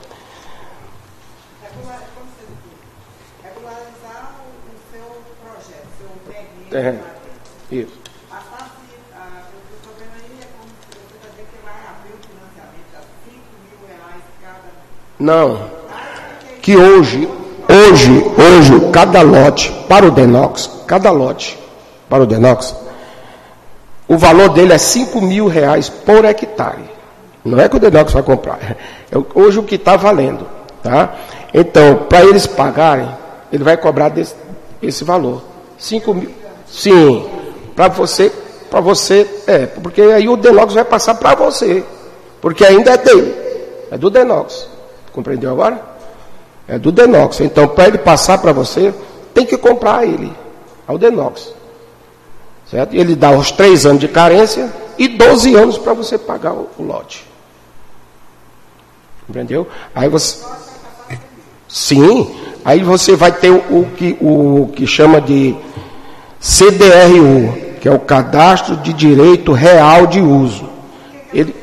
Regularizar o seu projeto, o seu terreno. Isso. A F A C, eu estou vendo aí, é como se você vai dizer que vai abrir o financiamento a cinco mil reais cada. Não. Que hoje, hoje, hoje, cada lote para o Denox, cada lote para o Denox, o valor dele é cinco mil reais por hectare. Não é que o Denox vai comprar. É hoje o que está valendo. Tá? Então, para eles pagarem, ele vai cobrar desse, esse valor. cinco mil. Sim. Para você, para você, é. Porque aí o Denox vai passar para você. Porque ainda é dele. É do Denox. Compreendeu agora? É do Denox. Então, para ele passar para você, tem que comprar ele. Ao Denox. Certo? Ele dá os três anos de carência e doze anos para você pagar o, o lote. Entendeu? Aí você. Sim, aí você vai ter o, o, que, o que chama de C D R U, que é o Cadastro de Direito Real de Uso. Ele.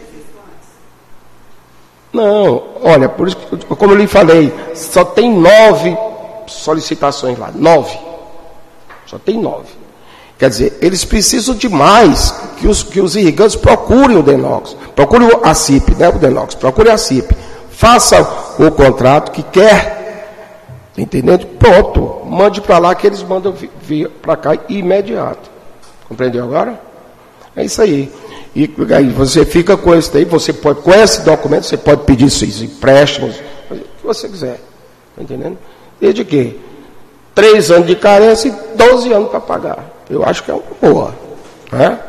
Não, olha, por isso, como eu lhe falei, só tem nove solicitações lá. Nove. Só tem nove. Quer dizer, eles precisam de mais que os, que os irrigantes procurem o Denox, procurem a C I P, né, o Denox, procurem a C I P, façam o contrato que quer, entendendo? Pronto, mande para lá que eles mandam vir para cá imediato. Compreendeu agora? É isso aí. E aí você fica com esse daí, você pode, com esse documento, você pode pedir seus empréstimos, o que você quiser. Está entendendo? Desde que três anos de carência e doze anos para pagar. Eu acho que é uma boa. Né?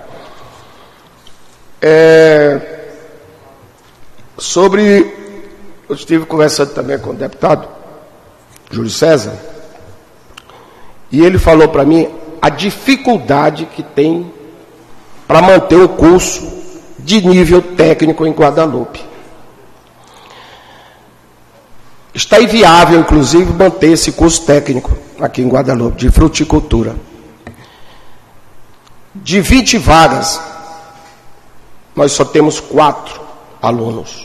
É, sobre, eu estive conversando também com o deputado Júlio César, e ele falou para mim a dificuldade que tem para manter um curso de nível técnico em Guadalupe. Está inviável, inclusive, manter esse curso técnico aqui em Guadalupe, de fruticultura. De vinte vagas, nós só temos quatro alunos.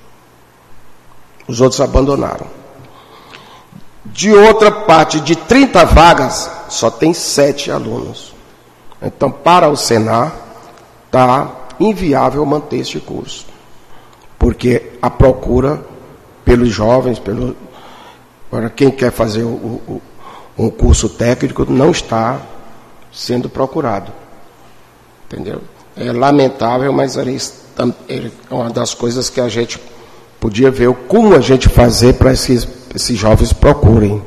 Os outros abandonaram. De outra parte, de trinta vagas, só tem sete alunos. Então, para o Senar, está inviável manter este curso. Porque a procura pelos jovens, pelo, para quem quer fazer o, o, um curso técnico, não está sendo procurado. Entendeu? É lamentável, mas é uma das coisas que a gente podia ver como a gente fazer para esses, esses jovens procurem.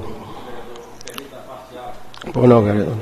Pô, não, galera.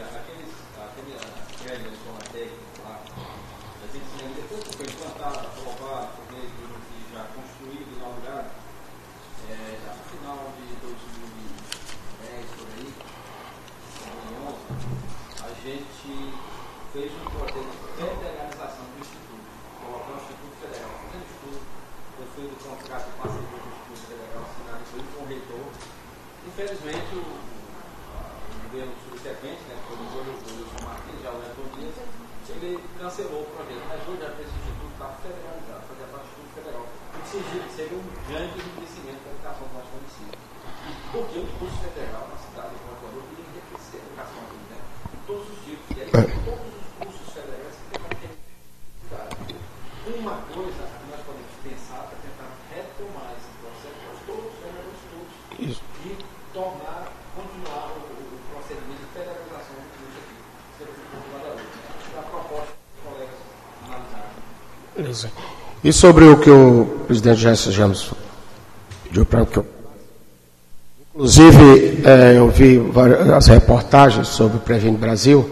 E sobre o que o presidente Gerson James pediu para que eu... Inclusive, é, eu vi várias, as reportagens sobre o Previne Brasil,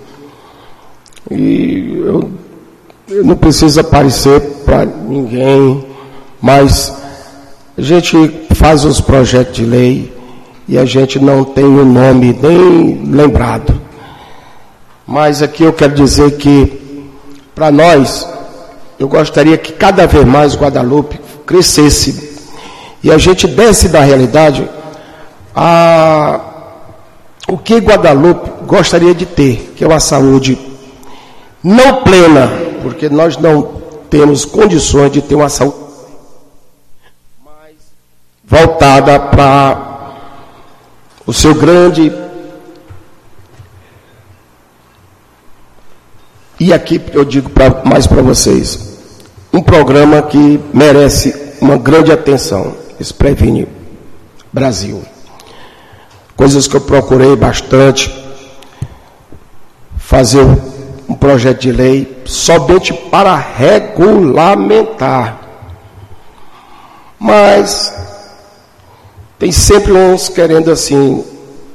e eu, eu não preciso aparecer para ninguém, mas a gente faz os projetos de lei e a gente não tem o nome nem lembrado. Mas aqui eu quero dizer que, para nós, eu gostaria que cada vez mais Guadalupe crescesse e a gente desse da realidade a, o que Guadalupe gostaria de ter, que é uma saúde não plena, porque nós não temos condições de ter uma saúde mais voltada para o seu grande... E aqui eu digo pra, mais para vocês, um programa que merece uma grande atenção, esse Previne Brasil. Coisas que eu procurei bastante, fazer um projeto de lei somente para regulamentar. Mas tem sempre uns querendo assim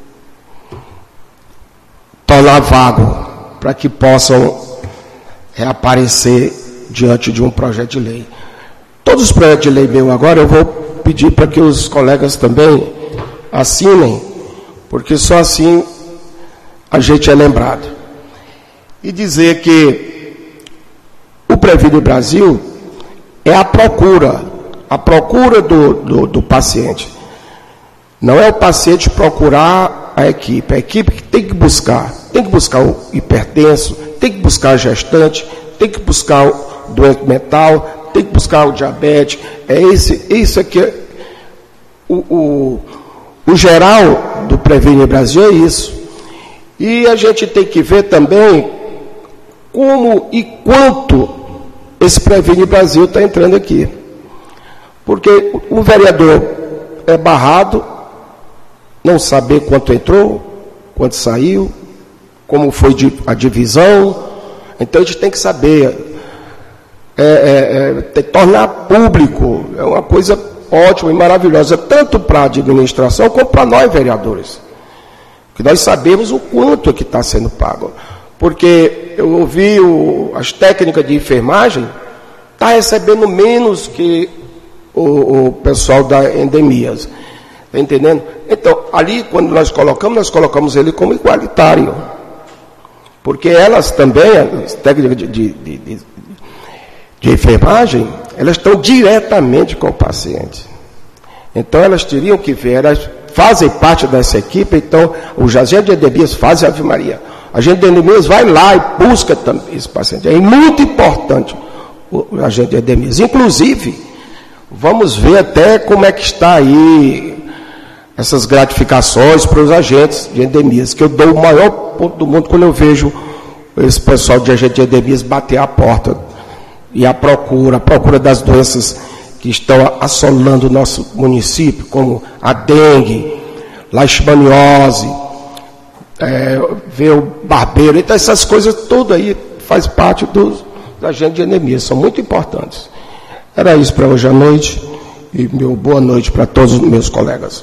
tornar vago, para que possam reaparecer diante de um projeto de lei. Todos os projetos de lei meu agora eu vou pedir para que os colegas também assinem, porque só assim a gente é lembrado. E dizer que o Previne Brasil é a procura, a procura do, do, do paciente. Não é o paciente procurar a equipe, a equipe que tem que buscar, tem que buscar o hipertenso, tem que buscar a gestante, tem que buscar o doente mental, tem que buscar o diabético. É esse, isso aqui, é o, o, o geral do Previne Brasil é isso. E a gente tem que ver também como e quanto esse Previne Brasil está entrando aqui. Porque o vereador é barrado, não saber quanto entrou, quanto saiu, como foi a divisão. Então a gente tem que saber, é, é, é, tem que tornar público, é uma coisa ótima e maravilhosa, tanto para a administração como para nós vereadores. que nós sabemos o quanto é que está sendo pago. Porque eu ouvi o, as técnicas de enfermagem, está recebendo menos que o, o pessoal da endemias. Está entendendo? Então, ali, quando nós colocamos, nós colocamos ele como igualitário. Porque elas também, as técnicas de, de, de, de, de enfermagem, elas estão diretamente com o paciente. Então, elas teriam que ver, elas fazem parte dessa equipe, então, os agentes de endemias fazem a Ave Maria. A agente de endemias vai lá e busca também esse paciente. É muito importante o agente de endemias. Inclusive, vamos ver até como é que está aí essas gratificações para os agentes de endemias, que eu dou o maior ponto do mundo quando eu vejo esse pessoal de agente de endemias bater a porta e a procura, a procura das doenças que estão assolando o nosso município, como a dengue, leishmaniose, é, ver o barbeiro, então essas coisas todas aí faz parte dos, dos agentes de endemias, são muito importantes. Era isso para hoje à noite, e meu boa noite para todos os meus colegas.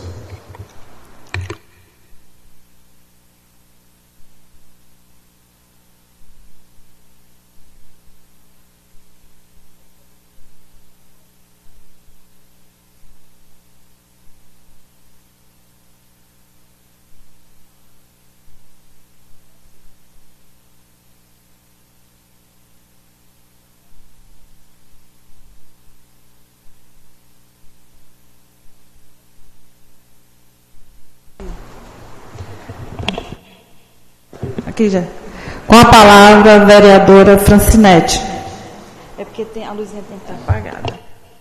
Aqui já. Com a palavra, a vereadora Francinete. É porque tem, a luzinha tem que estar apagada.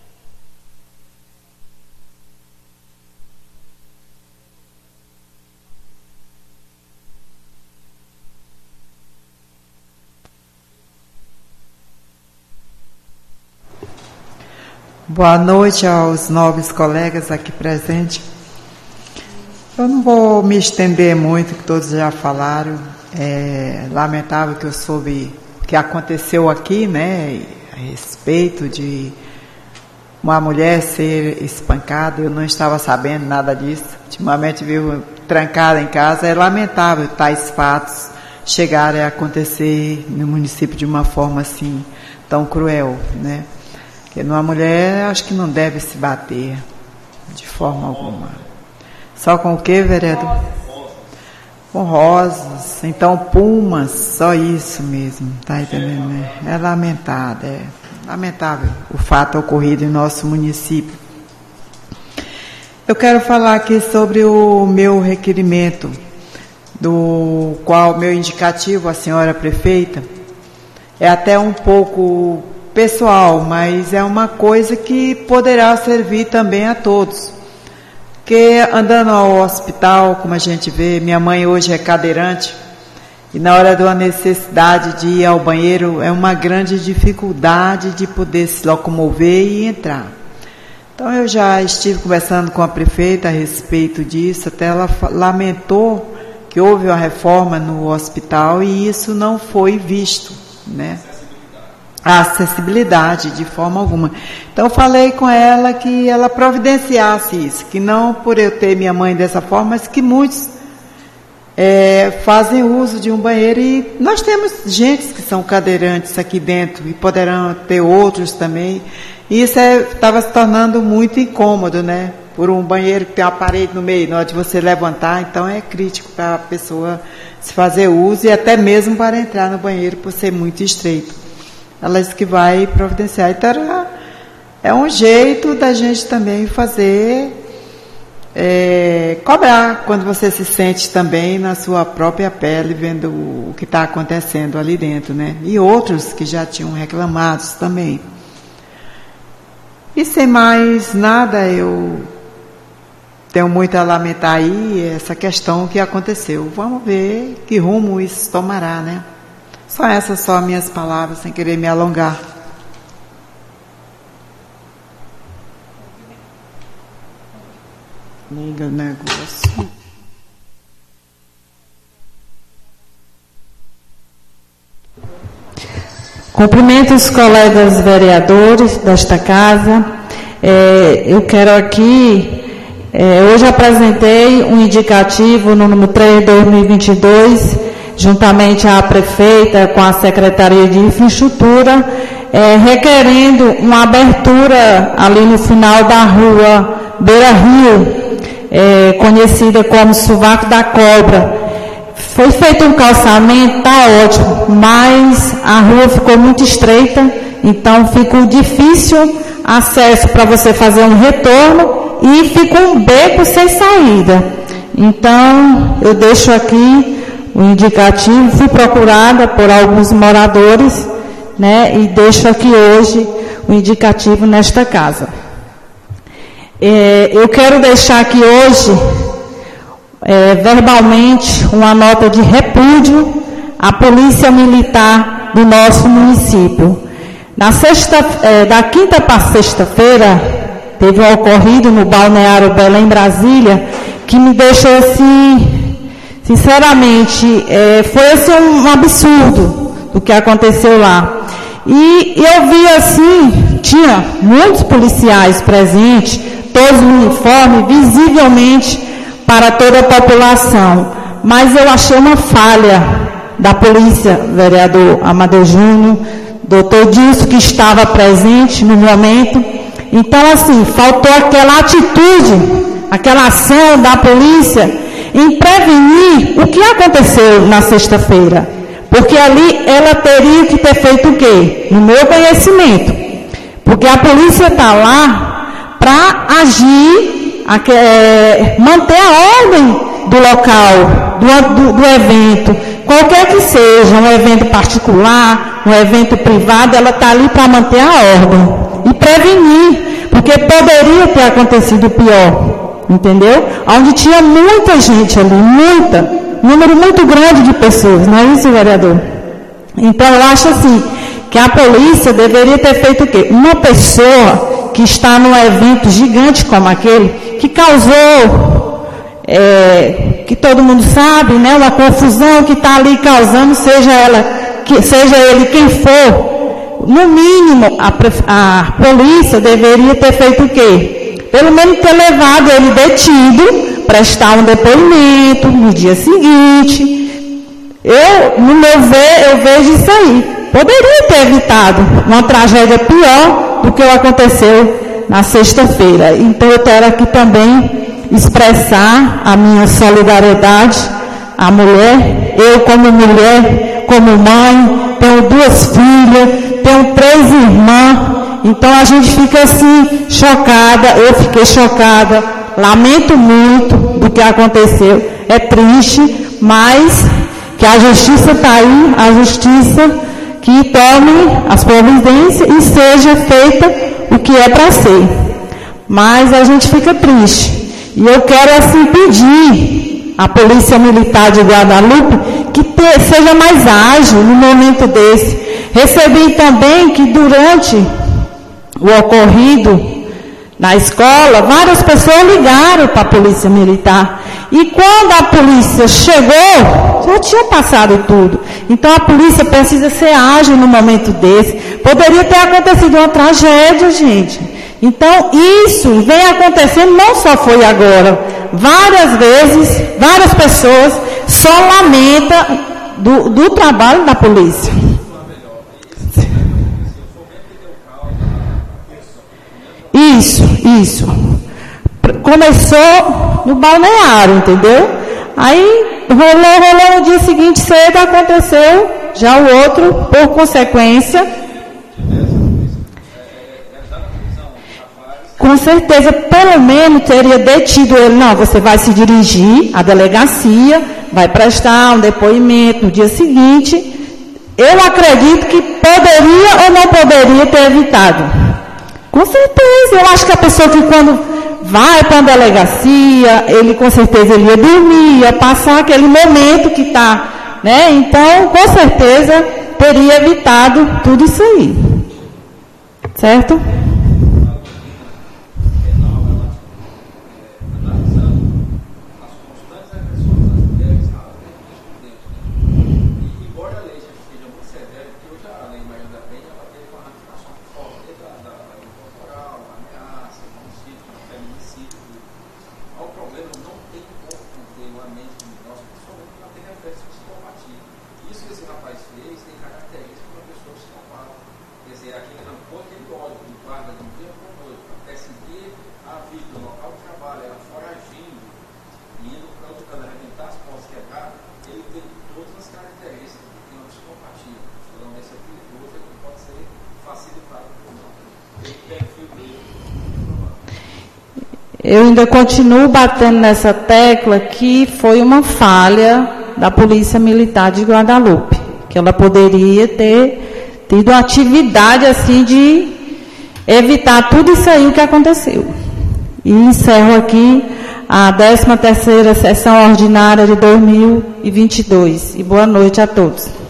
Boa noite aos nobres colegas aqui presentes. Eu não vou me estender muito, que todos já falaram. É lamentável que eu soube o que aconteceu aqui, né, a respeito de uma mulher ser espancada. Eu não estava sabendo nada disso. Ultimamente vivo trancada em casa. É lamentável tais fatos chegarem a acontecer no município de uma forma assim tão cruel, né? Porque numa mulher acho que não deve se bater de forma alguma. Só com o que, vereador? Com rosas, então pumas, só isso mesmo, tá entendendo? Né? É lamentável, é lamentável o fato ocorrido em nosso município. Eu quero falar aqui sobre o meu requerimento, do qual meu indicativo à senhora prefeita é até um pouco pessoal, mas é uma coisa que poderá servir também a todos. Porque andando ao hospital, como a gente vê, minha mãe hoje é cadeirante, e na hora de uma necessidade de ir ao banheiro, é uma grande dificuldade de poder se locomover e entrar. Então eu já estive conversando com a prefeita a respeito disso, até ela lamentou que houve uma reforma no hospital e isso não foi visto, né? A acessibilidade, de forma alguma. Então, eu falei com ela que ela providenciasse isso, que não por eu ter minha mãe dessa forma, mas que muitos é, fazem uso de um banheiro, e nós temos gente que são cadeirantes aqui dentro, e poderão ter outros também, e isso estava é, se tornando muito incômodo, né? Por um banheiro que tem uma parede no meio, na hora de você levantar, então é crítico para a pessoa se fazer uso, e até mesmo para entrar no banheiro, por ser muito estreito. Ela disse que vai providenciar. Então, era, é um jeito da gente também fazer, é, cobrar, quando você se sente também na sua própria pele, vendo o que está acontecendo ali dentro, né? E outros que já tinham reclamados também. E sem mais nada, eu tenho muito a lamentar aí essa questão que aconteceu. Vamos ver que rumo isso tomará, né? Só essas só minhas palavras, sem querer me alongar. Liga o negócio. Cumprimento os colegas vereadores desta casa. É, eu quero aqui É, hoje apresentei um indicativo no número três de dois mil e vinte e dois, juntamente à prefeita com a Secretaria de Infraestrutura, é, requerendo uma abertura ali no final da rua Beira Rio, é, conhecida como Sovaco da Cobra. Foi feito um calçamento, está ótimo, mas a rua ficou muito estreita, então ficou difícil acesso para você fazer um retorno e fica um beco sem saída. Então, eu deixo aqui o indicativo, fui procurada por alguns moradores, né, e deixo aqui hoje o indicativo nesta casa. É, eu quero deixar aqui hoje, é, verbalmente, uma nota de repúdio à Polícia Militar do nosso município. Na sexta, é, da quinta para sexta-feira, teve um ocorrido no balneário Belém, Brasília, que me deixou assim, sinceramente, é, foi assim um absurdo o que aconteceu lá. E eu vi assim, tinha muitos policiais presentes, todos no uniforme, visivelmente para toda a população. Mas eu achei uma falha da polícia, vereador Amadeu Júnior, doutor Dilson, que estava presente no momento. Então, assim, faltou aquela atitude, aquela ação da polícia em prevenir o que aconteceu na sexta-feira. Porque ali ela teria que ter feito o quê? No meu conhecimento. Porque a polícia está lá para agir, é, manter a ordem do local, do, do, do evento, qualquer que seja, um evento particular, um evento privado, ela está ali para manter a ordem e prevenir, porque poderia ter acontecido pior, entendeu? Onde tinha muita gente ali, muita, número muito grande de pessoas, não é isso, vereador? Então, eu acho assim, que a polícia deveria ter feito o quê? Uma pessoa que está num evento gigante como aquele, que causou, é, que todo mundo sabe, né, uma confusão que está ali causando, seja ela, que, seja ele quem for, no mínimo, a, a polícia deveria ter feito o quê? Pelo menos ter levado ele detido, prestar um depoimento no dia seguinte. Eu, no meu ver, eu vejo isso aí. Poderia ter evitado uma tragédia pior do que o que aconteceu na sexta-feira. Então, eu quero aqui também expressar a minha solidariedade à mulher. Eu, como mulher, como mãe, tenho duas filhas, tenho três irmãs, então a gente fica assim, chocada, eu fiquei chocada, lamento muito do que aconteceu, é triste, mas que a justiça está aí, a justiça que tome as providências e seja feita o que é para ser. Mas a gente fica triste, e eu quero assim pedir à Polícia Militar de Guadalupe que te, seja mais ágil no momento desse. Recebi também que durante o ocorrido na escola, várias pessoas ligaram para a Polícia Militar. E quando a polícia chegou, já tinha passado tudo. Então a polícia precisa ser ágil no momento desse. Poderia ter acontecido uma tragédia, gente. Então isso vem acontecendo, não só foi agora. Várias vezes, várias pessoas só lamentam do, do trabalho da polícia. Isso, isso. Começou no balneário, entendeu? Aí rolou, rolou no dia seguinte cedo, aconteceu já o outro, por consequência. Com certeza, pelo menos teria detido ele. Não, você vai se dirigir à delegacia, vai prestar um depoimento no dia seguinte. Eu acredito que poderia ou não poderia ter evitado. Com certeza, eu acho que a pessoa que quando vai para a delegacia, ele com certeza ele ia dormir, ia passar aquele momento que está, né? Então, com certeza, teria evitado tudo isso aí. Certo? que esse rapaz fez tem características de uma pessoa psicopata. Quer dizer, aquele rancor, aquele ódio que guarda de um dia para o outro, para perseguir a vida, o local de trabalho, ela foragindo, e indo para outro canto, arrebentar as portas, quebrar, ele tem todas as características que tem uma psicopatia. Então, esse é perigoso, ele pode ser facilitado por não. Ele perfil dele. Eu ainda continuo batendo nessa tecla que foi uma falha da Polícia Militar de Guadalupe, que ela poderia ter tido atividade assim de evitar tudo isso aí o que aconteceu. E encerro aqui a décima terceira sessão ordinária de dois mil e vinte e dois. E boa noite a todos.